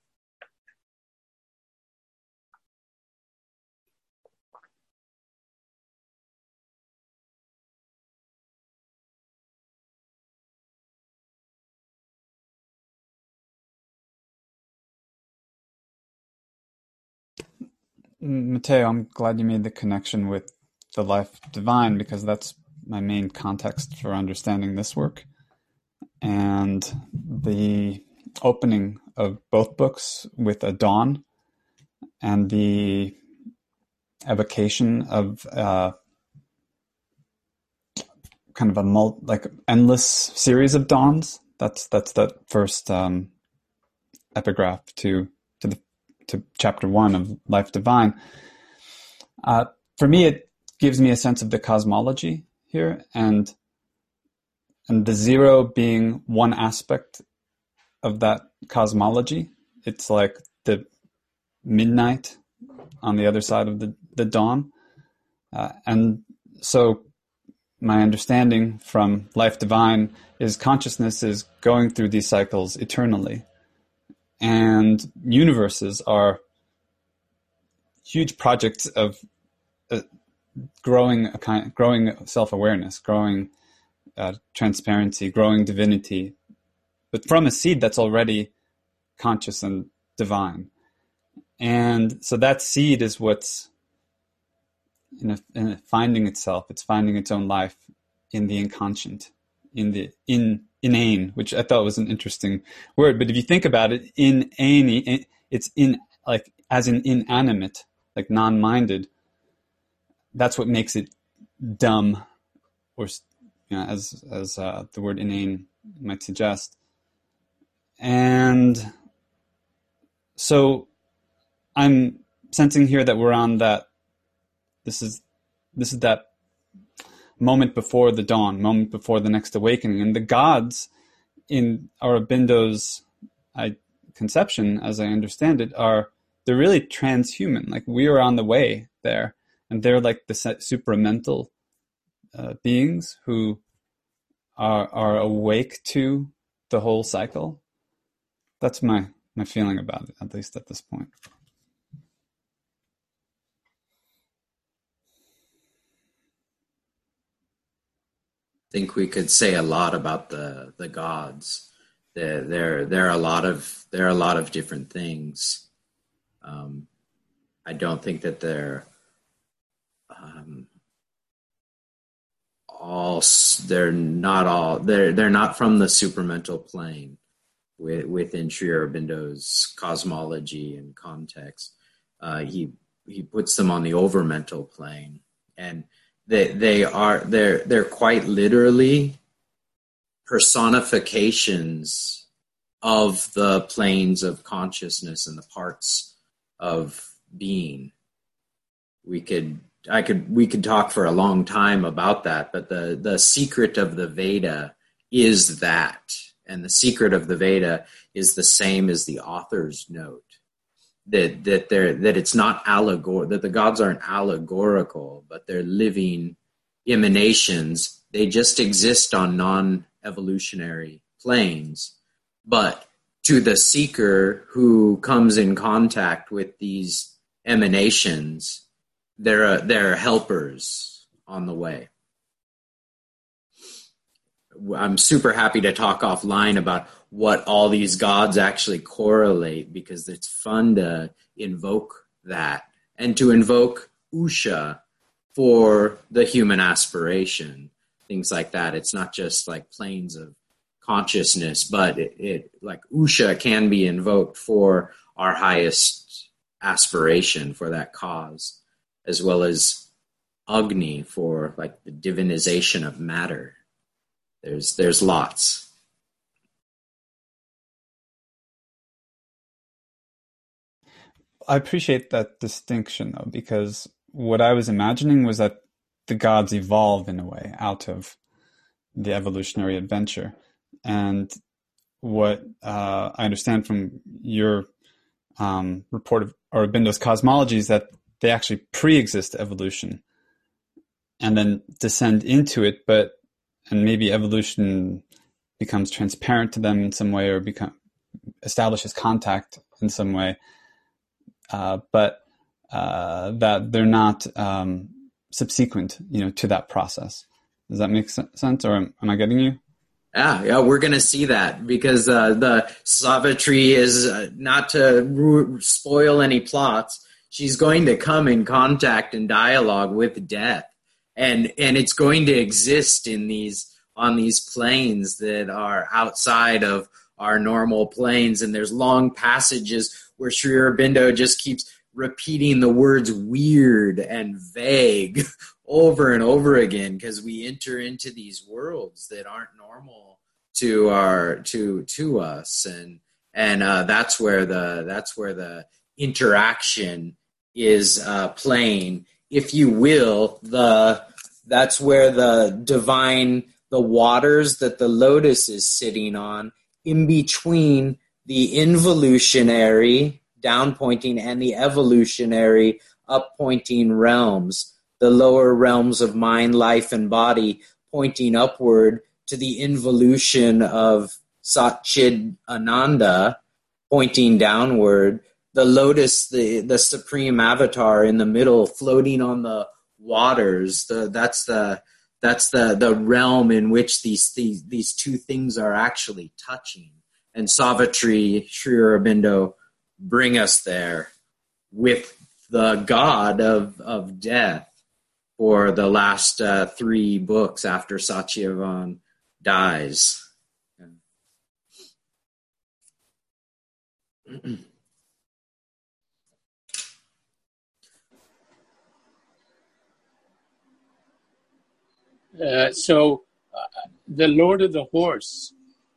Matteo, I'm glad you made the connection with the life divine, because that's my main context for understanding this work. And the opening of both books with a dawn and the evocation of kind of a endless series of dawns. That's that first epigraph to chapter 1 of Life Divine. For me, it gives me a sense of the cosmology here, and the zero being one aspect of that cosmology. It's like the midnight on the other side of the dawn. And so my understanding from Life Divine is consciousness is going through these cycles eternally. And universes are huge projects of growing self-awareness, growing transparency, growing divinity, but from a seed that's already conscious and divine. And so that seed is what's finding itself. It's finding its own life in the inconscient, inane, which I thought was an interesting word. But if you think about it, inane, it's as in inanimate, like non-minded. That's what makes it dumb, or as the word inane might suggest. And so I'm sensing here that we're on that. This is that moment before the dawn, moment before the next awakening. And the gods in Aurobindo's conception, as I understand it, they're really transhuman. Like, we are on the way there, and they're like the supramental beings who are awake to the whole cycle. That's my feeling about it, at least at this point. I think we could say a lot about the gods. There are a lot of different things. I don't think that they're not from the supramental plane within Sri Aurobindo's cosmology and context. He puts them on the overmental plane, and they're quite literally personifications of the planes of consciousness and the parts of being. We could talk for a long time about that, but the secret of the Veda is that, and the secret of the Veda is the same as the author's note. that it's not that the gods aren't allegorical, but they're living emanations. They just exist on non-evolutionary planes. But to the seeker who comes in contact with these emanations, they're helpers on the way. I'm super happy to talk offline about what all these gods actually correlate, because it's fun to invoke that and to invoke Usha for the human aspiration, things like that. It's not just like planes of consciousness, but it like Usha can be invoked for our highest aspiration, for that cause, as well as Agni for like the divinization of matter. There's lots. I appreciate that distinction, though, because what I was imagining was that the gods evolve in a way out of the evolutionary adventure. And what I understand from your report of Aurobindo's cosmology is that they actually pre-exist evolution and then descend into it, and maybe evolution becomes transparent to them in some way, or establishes contact in some way, but that they're not subsequent, to that process. Does that make sense, or am I getting you? Yeah, we're going to see that, because the Savitri is, not to spoil any plots, she's going to come in contact and dialogue with death. And it's going to exist on these planes that are outside of our normal planes. And there's long passages where Sri Aurobindo just keeps repeating the words weird and vague over and over again, because we enter into these worlds that aren't normal to us, and that's where the interaction is playing, if you will. That's where the waters that the lotus is sitting on, in between the involutionary down pointing and the evolutionary up pointing realms, the lower realms of mind, life, and body pointing upward to the involution of Satchid Ananda pointing downward, the lotus, the supreme avatar in the middle floating on the waters. That's the realm in which these two things are actually touching. And Savitri, Sri Aurobindo bring us there with the god of death for the last 3 books after Satyavan dies. So the Lord of the Horse.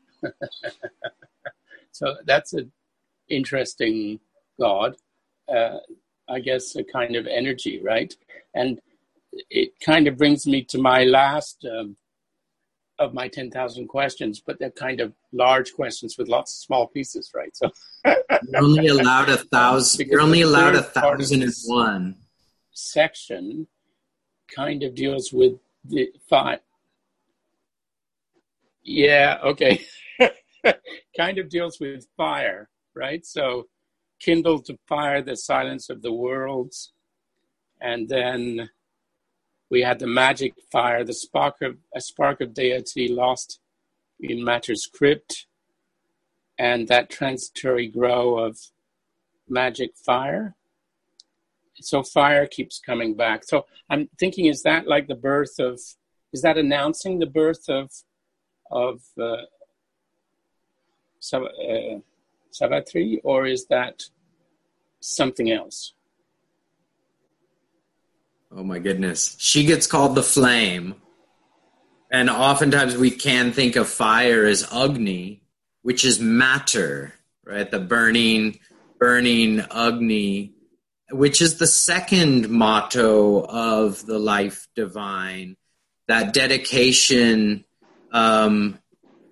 So that's an interesting god. I guess a kind of energy, right? And it kind of brings me to my last of my 10,000 questions, but they're kind of large questions with lots of small pieces, right? So you're only allowed 1,000. You're only allowed 1,001. Section kind of deals with the 5. Yeah, okay. Kind of deals with fire, right? So kindle to fire the silence of the worlds. And then we had the magic fire, a spark of deity lost in matter's crypt, and that transitory glow of magic fire. So fire keeps coming back. So I'm thinking, is that like the birth of, is that announcing the birth of Savitri, or is that something else? Oh my goodness. She gets called the flame. And oftentimes we can think of fire as Agni, which is matter, right? The burning Agni, which is the second motto of the life divine. That dedication, I'm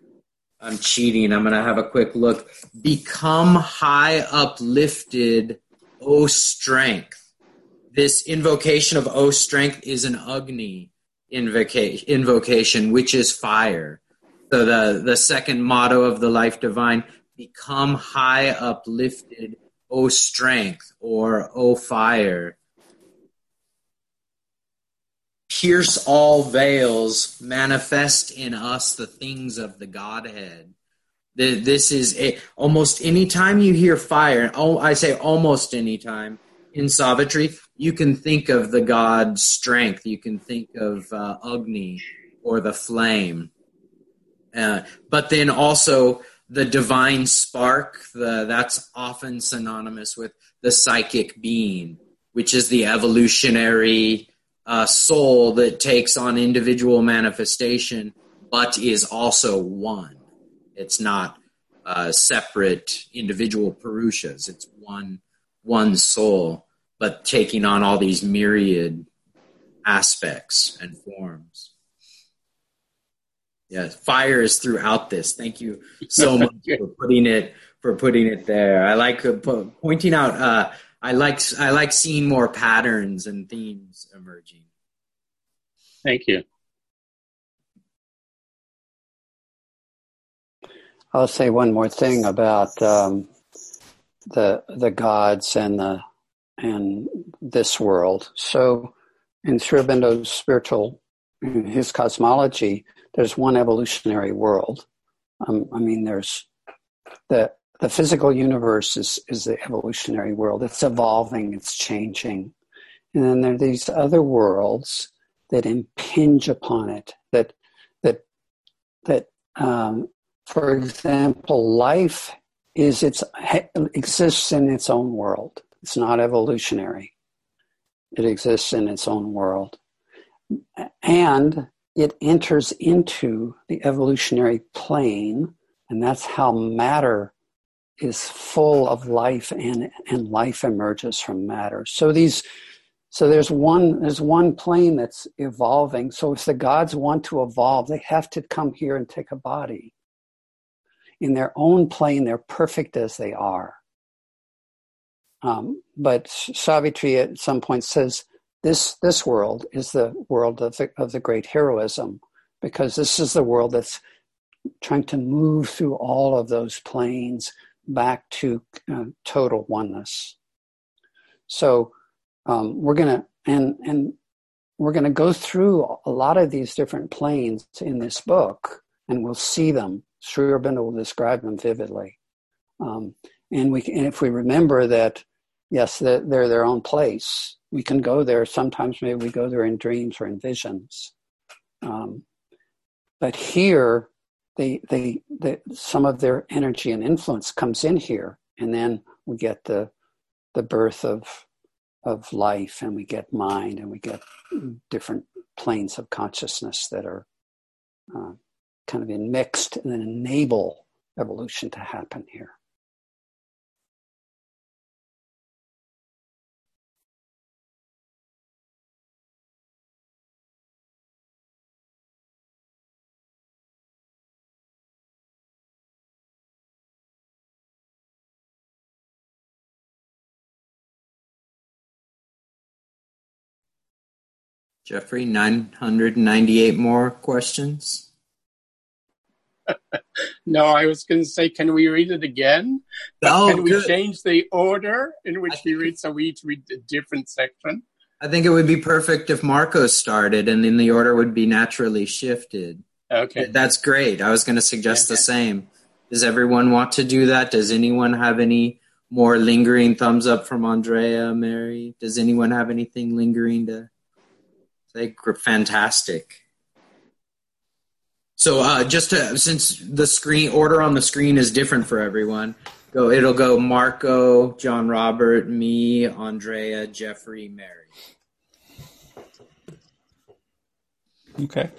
cheating. I'm going to have a quick look. Become high uplifted O strength. This invocation of O strength is an Agni invocation, which is fire. So the second motto of the Life Divine, become high uplifted, O strength, or O fire. Pierce all veils, manifest in us the things of the Godhead. This is almost any time you hear fire, I say almost any time in Savitri, you can think of the god strength. You can think of Agni or the flame. But then also the divine spark, that's often synonymous with the psychic being, which is the evolutionary soul that takes on individual manifestation, but is also one. It's not separate individual Purushas. It's one soul, but taking on all these myriad aspects and forms. Yeah, fire is throughout this. Thank you so much for putting it there. I like pointing out. I like seeing more patterns and themes emerging. Thank you. I'll say one more thing about the gods and this world. So, in Sri Aurobindo's in his cosmology, there's one evolutionary world. There's the physical universe is the evolutionary world. It's evolving, it's changing, and then there are these other worlds that impinge upon it. That for example, life exists in its own world. It's not evolutionary. It exists in its own world. And it enters into the evolutionary plane, and that's how matter is full of life, and life emerges from matter. So there's one plane that's evolving. So if the gods want to evolve, they have to come here and take a body. In their own plane, they're perfect as they are. But Savitri at some point says this world is the world of the great heroism, because this is the world that's trying to move through all of those planes back to total oneness. So we're gonna go through a lot of these different planes in this book, and we'll see them. Sri Aurobindo will describe them vividly, and if we remember that, yes, they're their own place. We can go there. Sometimes maybe we go there in dreams or in visions, but here, they some of their energy and influence comes in here, and then we get the birth of life, and we get mind, and we get different planes of consciousness that are kind of mixed and enable evolution to happen here. Jeffrey, 998 more questions? No, I was going to say, can we read it again? Can we change the order in which we read, so we each read a different section? I think it would be perfect if Marco started, and then the order would be naturally shifted. Okay. That's great. I was going to suggest the same. Does everyone want to do that? Does anyone have any more lingering thumbs up from Andrea, Mary? Does anyone have anything lingering to say? Fantastic. So since the screen order on the screen is different for everyone, it'll go Marco, John Robert, me, Andrea, Jeffrey, Mary. Okay.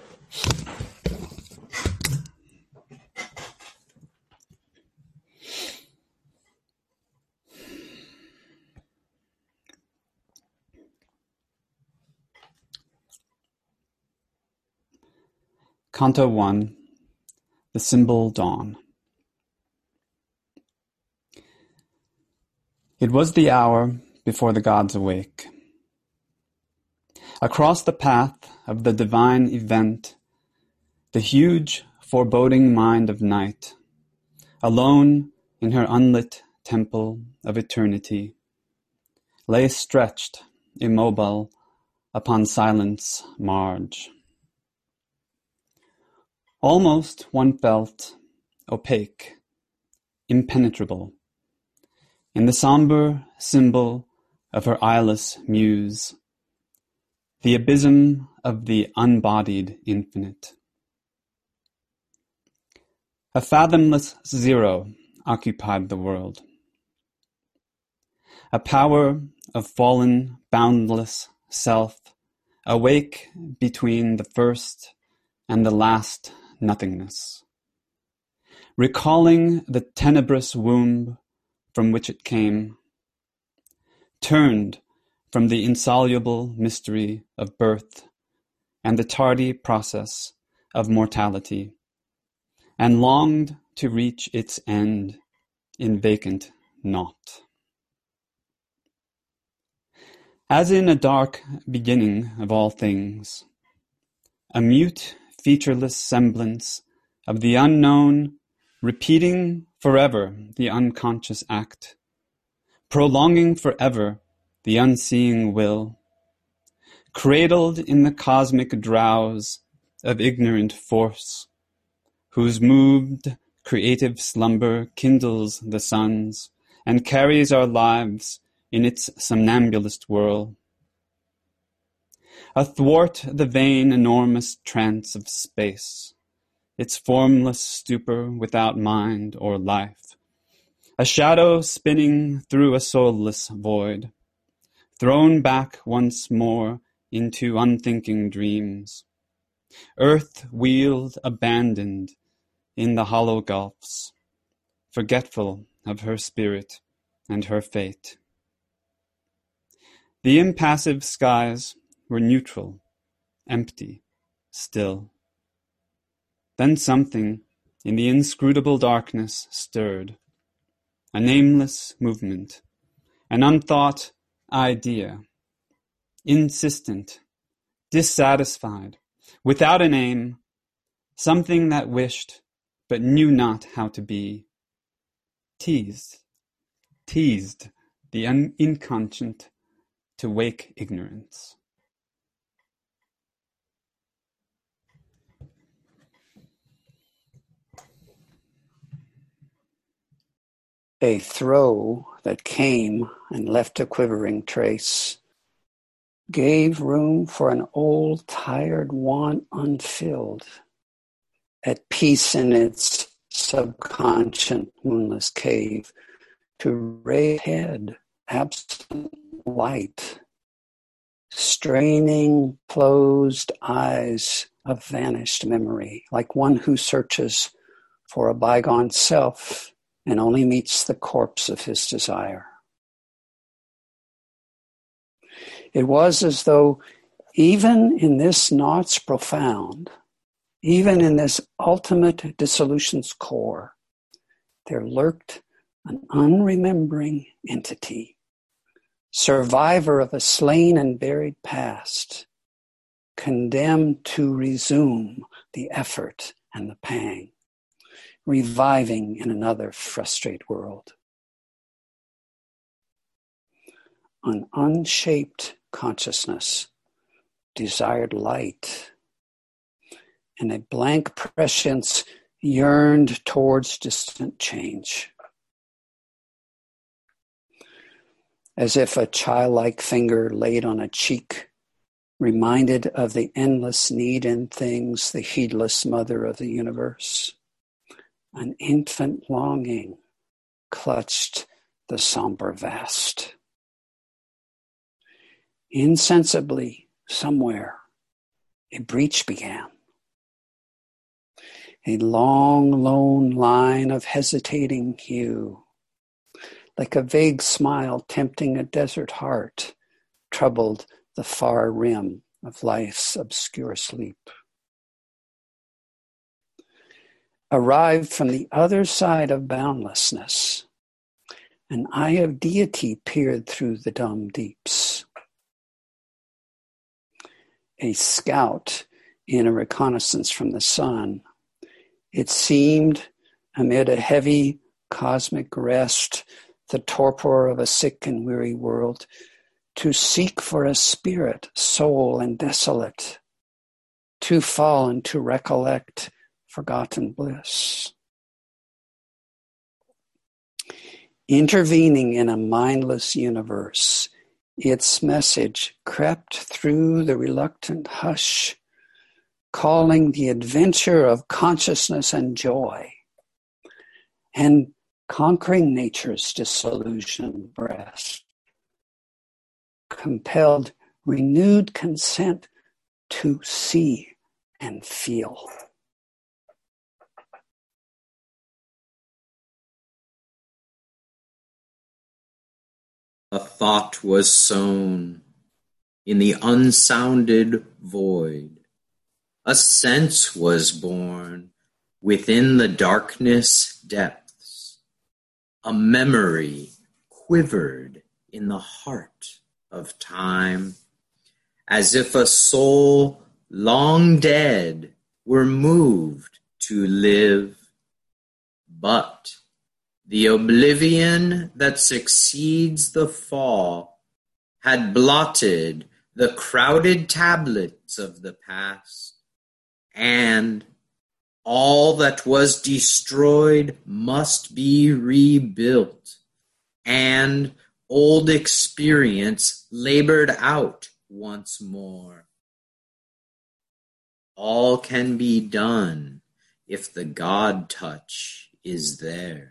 Canto 1, The Symbol Dawn. It was the hour before the gods awake. Across the path of the divine event, the huge, foreboding mind of night, alone in her unlit temple of eternity, lay stretched, immobile, upon silence marge. Almost one felt opaque, impenetrable, in the somber symbol of her eyeless muse, the abysm of the unbodied infinite. A fathomless zero occupied the world. A power of fallen, boundless self, awake between the first and the last nothingness, recalling the tenebrous womb from which it came, turned from the insoluble mystery of birth and the tardy process of mortality, and longed to reach its end in vacant naught. As in a dark beginning of all things, a mute, featureless semblance of the unknown, repeating forever the unconscious act, prolonging forever the unseeing will, cradled in the cosmic drowse of ignorant force, whose moved creative slumber kindles the suns and carries our lives in its somnambulist whirl. Athwart the vain enormous trance of space, its formless stupor without mind or life, a shadow spinning through a soulless void, thrown back once more into unthinking dreams, earth wheeled abandoned in the hollow gulfs, forgetful of her spirit and her fate. The impassive skies were neutral, empty, still. Then something in the inscrutable darkness stirred, a nameless movement, an unthought idea, insistent, dissatisfied, without an aim, something that wished but knew not how to be, teased the inconscient to wake ignorance. A throe that came and left a quivering trace gave room for an old, tired want unfilled, at peace in its subconscious moonless cave, to raise head, absent light, straining closed eyes of vanished memory, like one who searches for a bygone self and only meets the corpse of his desire. It was as though even in this naught's profound, even in this ultimate dissolution's core, there lurked an unremembering entity, survivor of a slain and buried past, condemned to resume the effort and the pang, reviving in another frustrate world. An unshaped consciousness desired light, and a blank prescience yearned towards distant change. As if a childlike finger laid on a cheek reminded of the endless need in things, the heedless mother of the universe, an infant longing clutched the somber vast. Insensibly, somewhere, a breach began. A long, lone line of hesitating hue, like a vague smile tempting a desert heart, troubled the far rim of life's obscure sleep. Arrived from the other side of boundlessness, An eye of deity peered through the dumb deeps. A scout in a reconnaissance from the sun, it seemed, amid a heavy cosmic rest, the torpor of a sick and weary world, to seek for a spirit, soul, and desolate, to fall and to recollect forgotten bliss. Intervening in a mindless universe, its message crept through the reluctant hush, calling the adventure of consciousness and joy, and conquering nature's disillusioned breast, compelled renewed consent to see and feel. A thought was sown in the unsounded void. A sense was born within the darkness depths. A memory quivered in the heart of time, as if a soul long dead were moved to live. But the oblivion that succeeds the fall had blotted the crowded tablets of the past, and all that was destroyed must be rebuilt, and old experience labored out once more. All can be done if the God touch is there.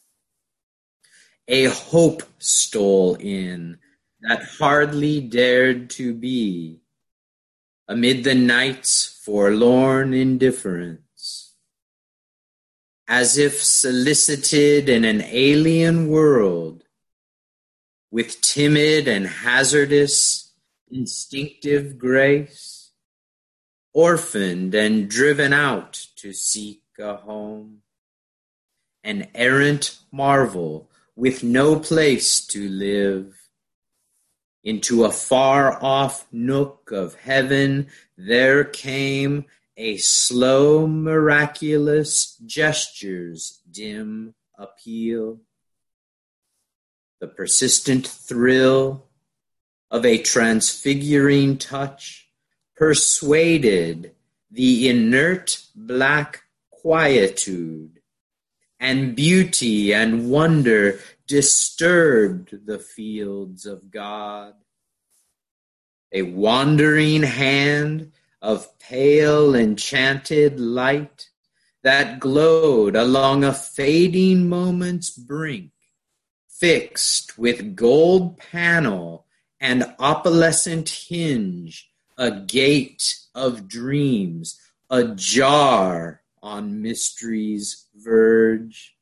A hope stole in that hardly dared to be, amid the night's forlorn indifference, as if solicited in an alien world, with timid and hazardous instinctive grace, orphaned and driven out to seek a home, an errant marvel with no place to live. Into a far-off nook of heaven there came a slow, miraculous gesture's dim appeal. The persistent thrill of a transfiguring touch persuaded the inert black quietude, and beauty and wonder disturbed the fields of God. A wandering hand of pale enchanted light that glowed along a fading moment's brink, fixed with gold panel and opalescent hinge, a gate of dreams, ajar on mystery's verge.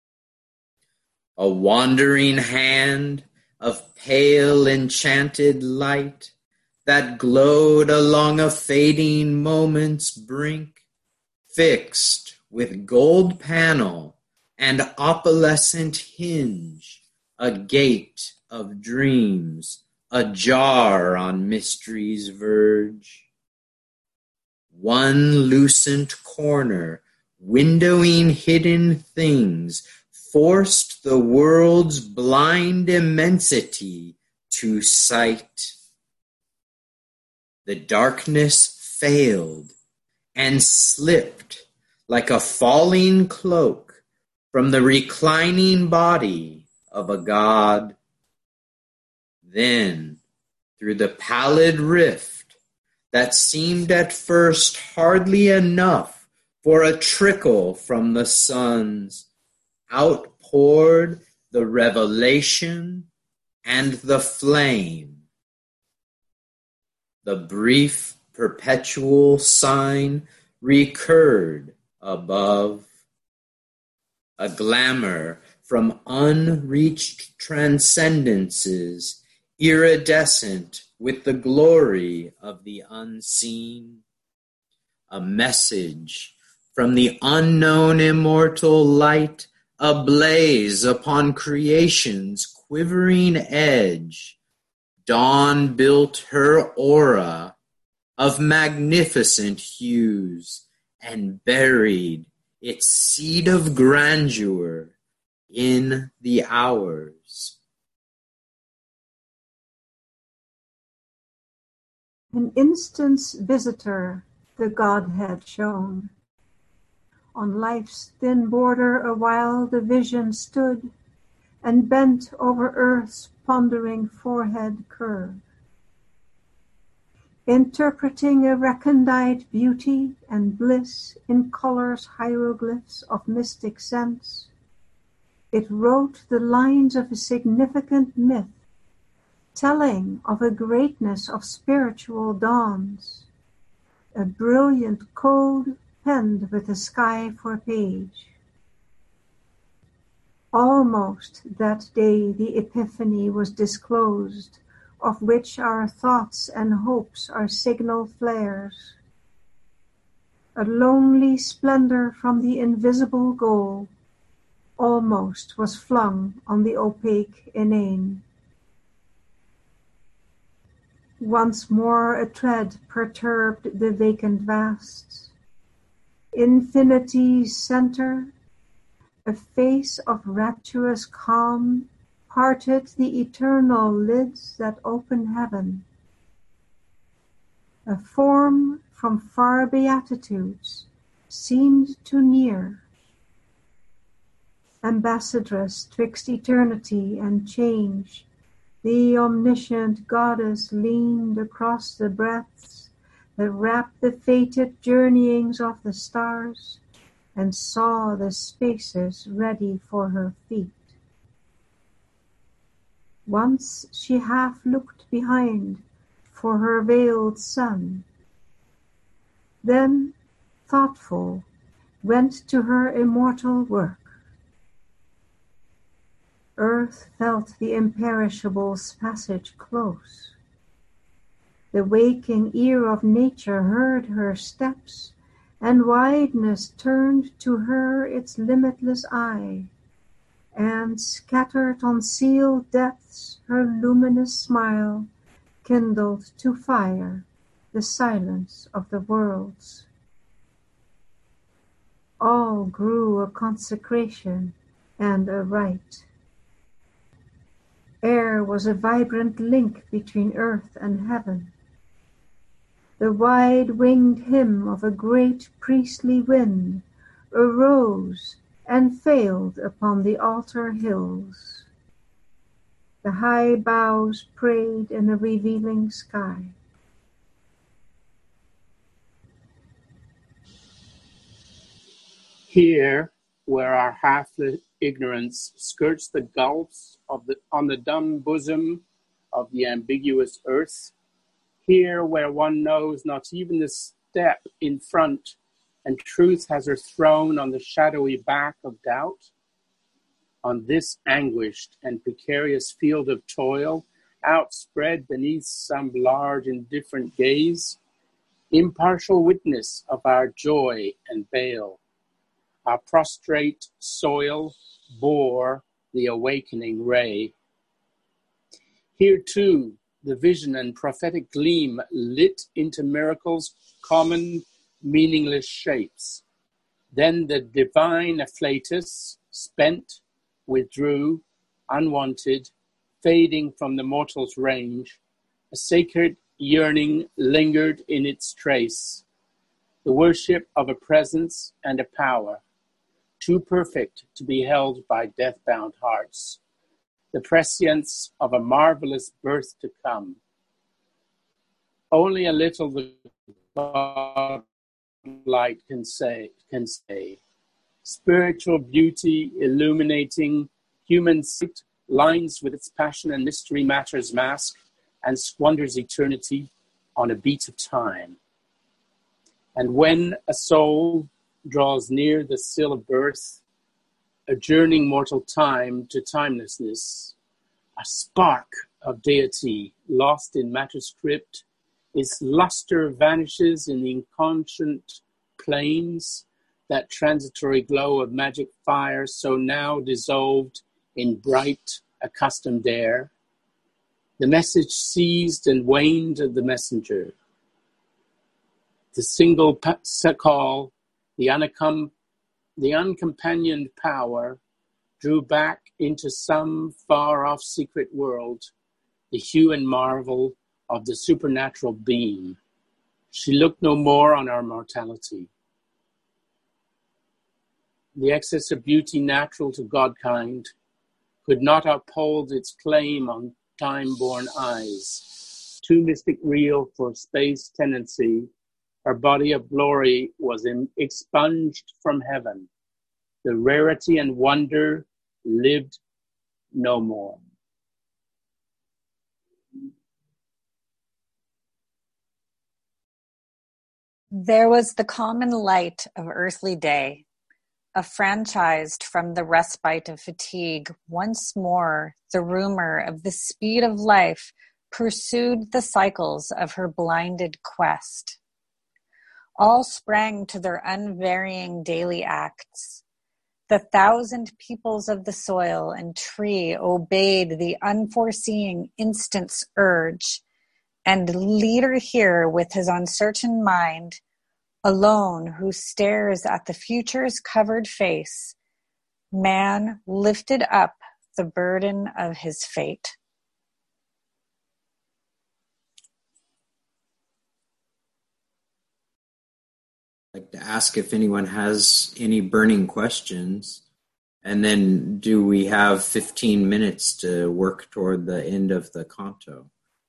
A wandering hand of pale enchanted light that glowed along a fading moment's brink, fixed with gold panel and opalescent hinge, a gate of dreams, ajar on mystery's verge. One lucent corner, windowing hidden things, forced the world's blind immensity to sight. The darkness failed and slipped like a falling cloak from the reclining body of a god. Then, through the pallid rift that seemed at first hardly enough for a trickle from the suns, outpoured the revelation and the flame. The brief, perpetual sign recurred above. A glamour from unreached transcendences, iridescent with the glory of the unseen. A message from the unknown immortal light ablaze upon creation's quivering edge, dawn built her aura of magnificent hues and buried its seed of grandeur in the hours. An instant's visitor the Godhead shone. On life's thin border awhile the vision stood, and bent over earth's pondering forehead curve. Interpreting a recondite beauty and bliss in color's hieroglyphs of mystic sense, it wrote the lines of a significant myth, telling of a greatness of spiritual dawns, a brilliant code penned with the sky for page. Almost that day the epiphany was disclosed, of which our thoughts and hopes are signal flares. A lonely splendor from the invisible goal almost was flung on the opaque inane. Once more a tread perturbed the vacant vasts. Infinity's center, a face of rapturous calm, parted the eternal lids that open heaven. A form from far beatitudes seemed to near. Ambassadress twixt eternity and change, the omniscient goddess leaned across the breadths that wrap the fated journeyings of the stars, and saw the spaces ready for her feet. Once she half looked behind for her veiled son, then, thoughtful, went to her immortal work. Earth felt the imperishable's passage close. The waking ear of nature heard her steps, and wideness turned to her its limitless eye, and scattered on sealed depths her luminous smile kindled to fire the silence of the worlds. All grew a consecration and a rite. Air was a vibrant link between earth and heaven. The wide-winged hymn of a great priestly wind arose and failed upon the altar hills. The high boughs prayed in a revealing sky. Here, where our half-lit ignorance skirts the gulfs on the dumb bosom of the ambiguous earth, here where one knows not even the step in front, and truth has her throne on the shadowy back of doubt, on this anguished and precarious field of toil, outspread beneath some large indifferent gaze, impartial witness of our joy and bale, our prostrate soil bore the awakening ray. Here too, the vision and prophetic gleam lit into miracles, common, meaningless shapes. Then the divine afflatus, spent, withdrew, unwanted, fading from the mortal's range. A sacred yearning lingered in its trace, the worship of a presence and a power, too perfect to be held by death-bound hearts, the prescience of a marvelous birth to come. Only a little the God light can say. Spiritual beauty illuminating human sight lines with its passion and mystery matter's mask and squanders eternity on a beat of time. And when a soul draws near the sill of birth, adjourning mortal time to timelessness, a spark of deity lost in matter's crypt, its luster vanishes in the inconscient plains, that transitory glow of magic fire so now dissolved in bright, accustomed air. The message ceased and waned of the messenger. The single call, the uncompanioned power, drew back into some far-off secret world the hue and marvel of the supernatural beam. She looked no more on our mortality. The excess of beauty natural to Godkind could not uphold its claim on time-born eyes. Too mystic real for space tenancy, her body of glory was expunged from heaven. The rarity and wonder lived no more. There was the common light of earthly day, affranchised from the respite of fatigue. Once more, the rumor of the speed of life pursued the cycles of her blinded quest. All sprang to their unvarying daily acts. The 1,000 peoples of the soil and tree obeyed the unforeseeing instant's urge, and leader here with his uncertain mind, alone who stares at the future's covered face, man lifted up the burden of his fate. I'd like to ask if anyone has any burning questions, and then do we have 15 minutes to work toward the end of the canto?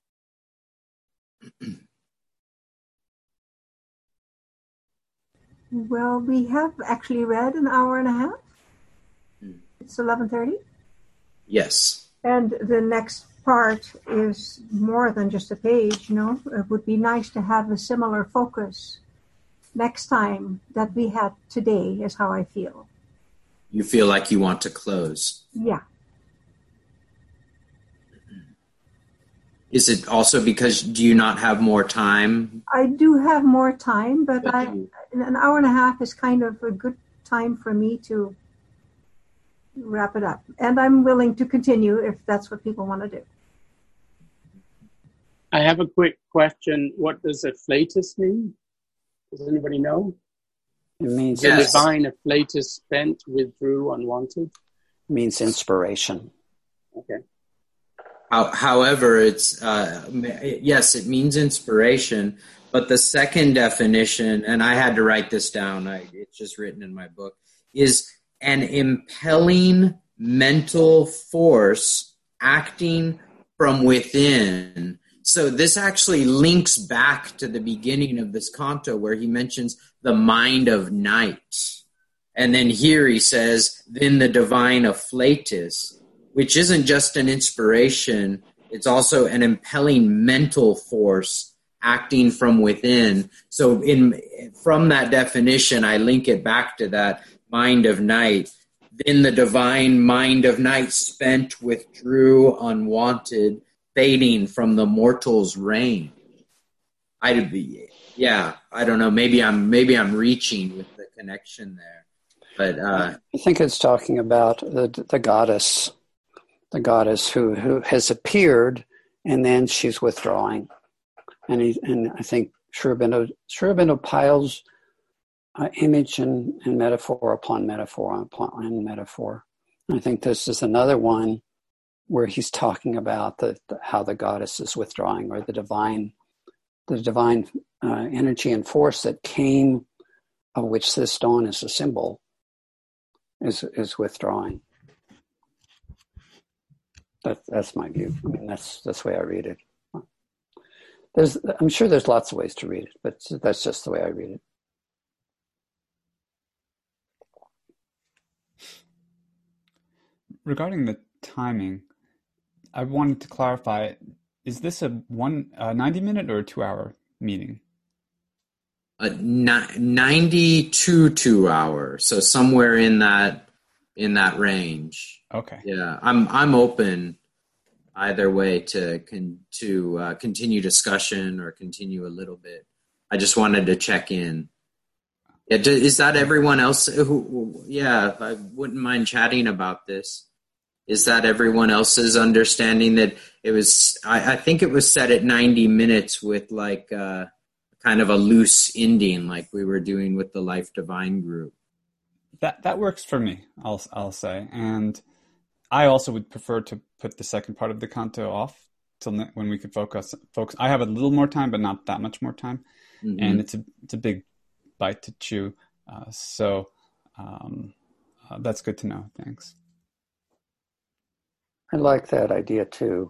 Well, we have actually read an hour and a half. It's 11:30. Yes. And the next part is more than just a page, It would be nice to have a similar focus next time that we had today, is how I feel. You feel like you want to close? Yeah. Is it also because do you not have more time? I do have more time, but an hour and a half is kind of a good time for me to wrap it up. And I'm willing to continue if that's what people want to do. I have a quick question. What does afflatus mean? Does anybody know? It means the divine afflatus spent, withdrew, unwanted. It means inspiration. Okay. However, it's yes, it means inspiration. But the second definition, and I had to write this down. It's just written in my book, is an impelling mental force acting from within. So this actually links back to the beginning of this canto where he mentions the mind of night. And then here he says, then the divine afflatus, which isn't just an inspiration, it's also an impelling mental force acting from within. So from that definition, I link it back to that mind of night. Then the divine mind of night spent, withdrew, unwanted, fading from the mortal's reign. I don't know. Maybe I'm reaching with the connection there, but I think it's talking about the goddess who has appeared, and then she's withdrawing, and I think Sri Aurobindo piles image and metaphor upon metaphor upon metaphor. And I think this is another one where he's talking about how the goddess is withdrawing, or the divine energy and force that came, of which this dawn is a symbol, is withdrawing. That's my view. I mean, that's the way I read it. I'm sure there's lots of ways to read it, but that's just the way I read it. Regarding the timing, I wanted to clarify, is this a 90-minute or a 2-hour meeting? 90 to 2 hours, so somewhere in that range. Okay. Yeah, I'm open either way to continue discussion or continue a little bit. I just wanted to check in. Yeah, is that everyone else who? Yeah, I wouldn't mind chatting about this. Is that everyone else's understanding that it was? I think it was set at 90 minutes with like kind of a loose ending, like we were doing with the Life Divine group. That works for me. I'll say, and I also would prefer to put the second part of the canto off till when we could focus. I have a little more time, but not that much more time, and it's a big bite to chew. So that's good to know. Thanks. I like that idea too,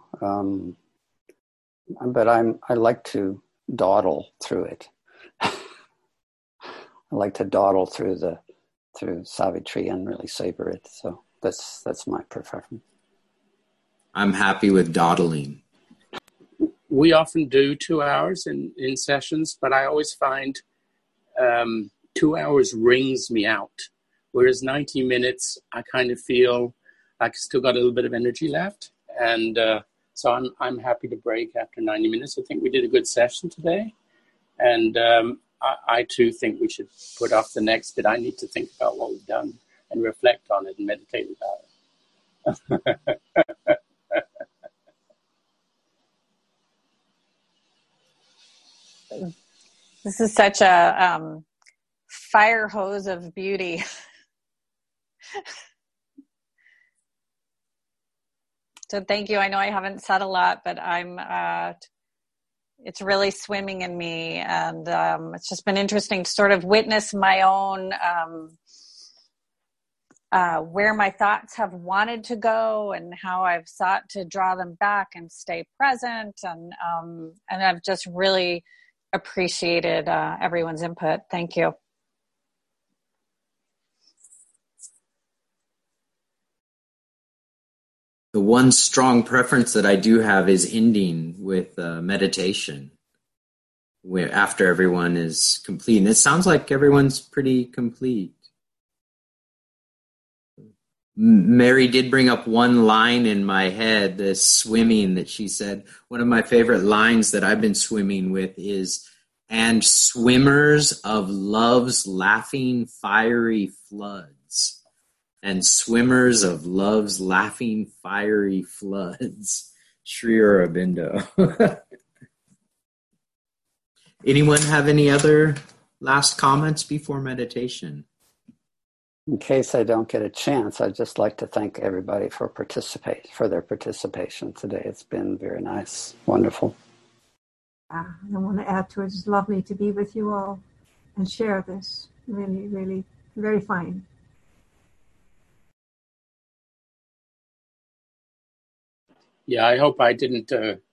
but I like to dawdle through it. I like to dawdle through Savitri and really savor it. So that's my preference. I'm happy with dawdling. We often do 2 hours in sessions, but I always find 2 hours wrings me out, whereas 90 minutes, I kind of feel like I still got a little bit of energy left. And so I'm happy to break after 90 minutes. I think we did a good session today. And I too think we should put off the next bit. I need to think about what we've done and reflect on it and meditate about it. This is such a fire hose of beauty. So thank you. I know I haven't said a lot, but it's really swimming in me. And it's just been interesting to sort of witness my own, where my thoughts have wanted to go and how I've sought to draw them back and stay present. And I've just really appreciated everyone's input. Thank you. The one strong preference that I do have is ending with meditation, where after everyone is complete. And it sounds like everyone's pretty complete. Mary did bring up one line in my head, the swimming that she said. One of my favorite lines that I've been swimming with is, "And swimmers of love's laughing fiery floods." And swimmers of love's laughing fiery floods. Sri Aurobindo. Anyone have any other last comments before meditation? In case I don't get a chance, I'd just like to thank everybody for their participation today. It's been very nice, wonderful. I want to add to it. It's lovely to be with you all and share this. Really, really, very fine. Yeah, I hope I didn't,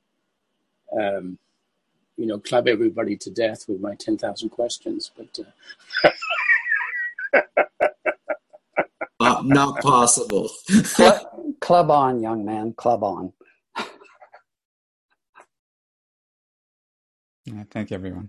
club everybody to death with my 10,000 questions, but... Not possible. Club on, young man, club on. Thank you, everyone.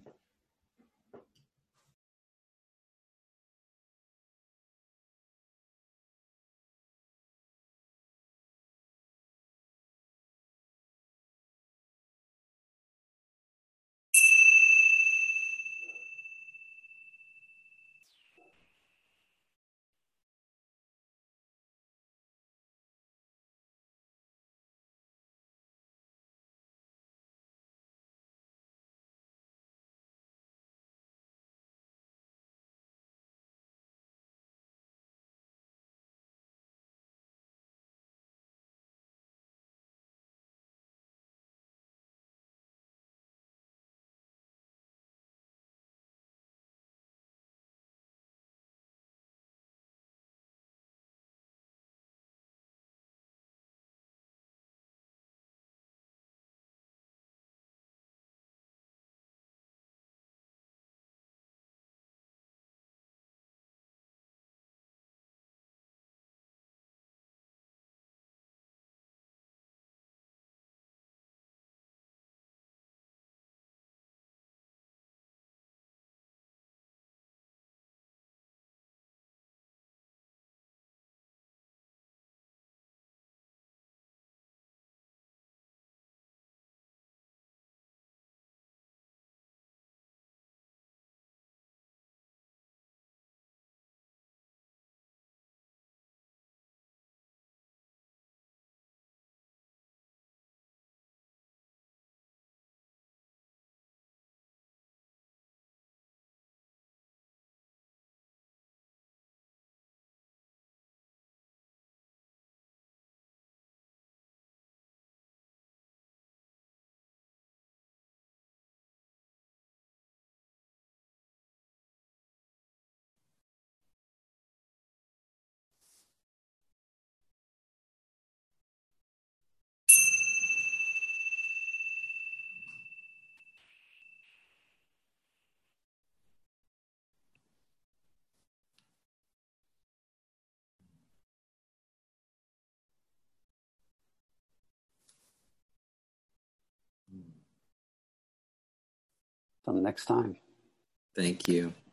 Till next time. Thank you.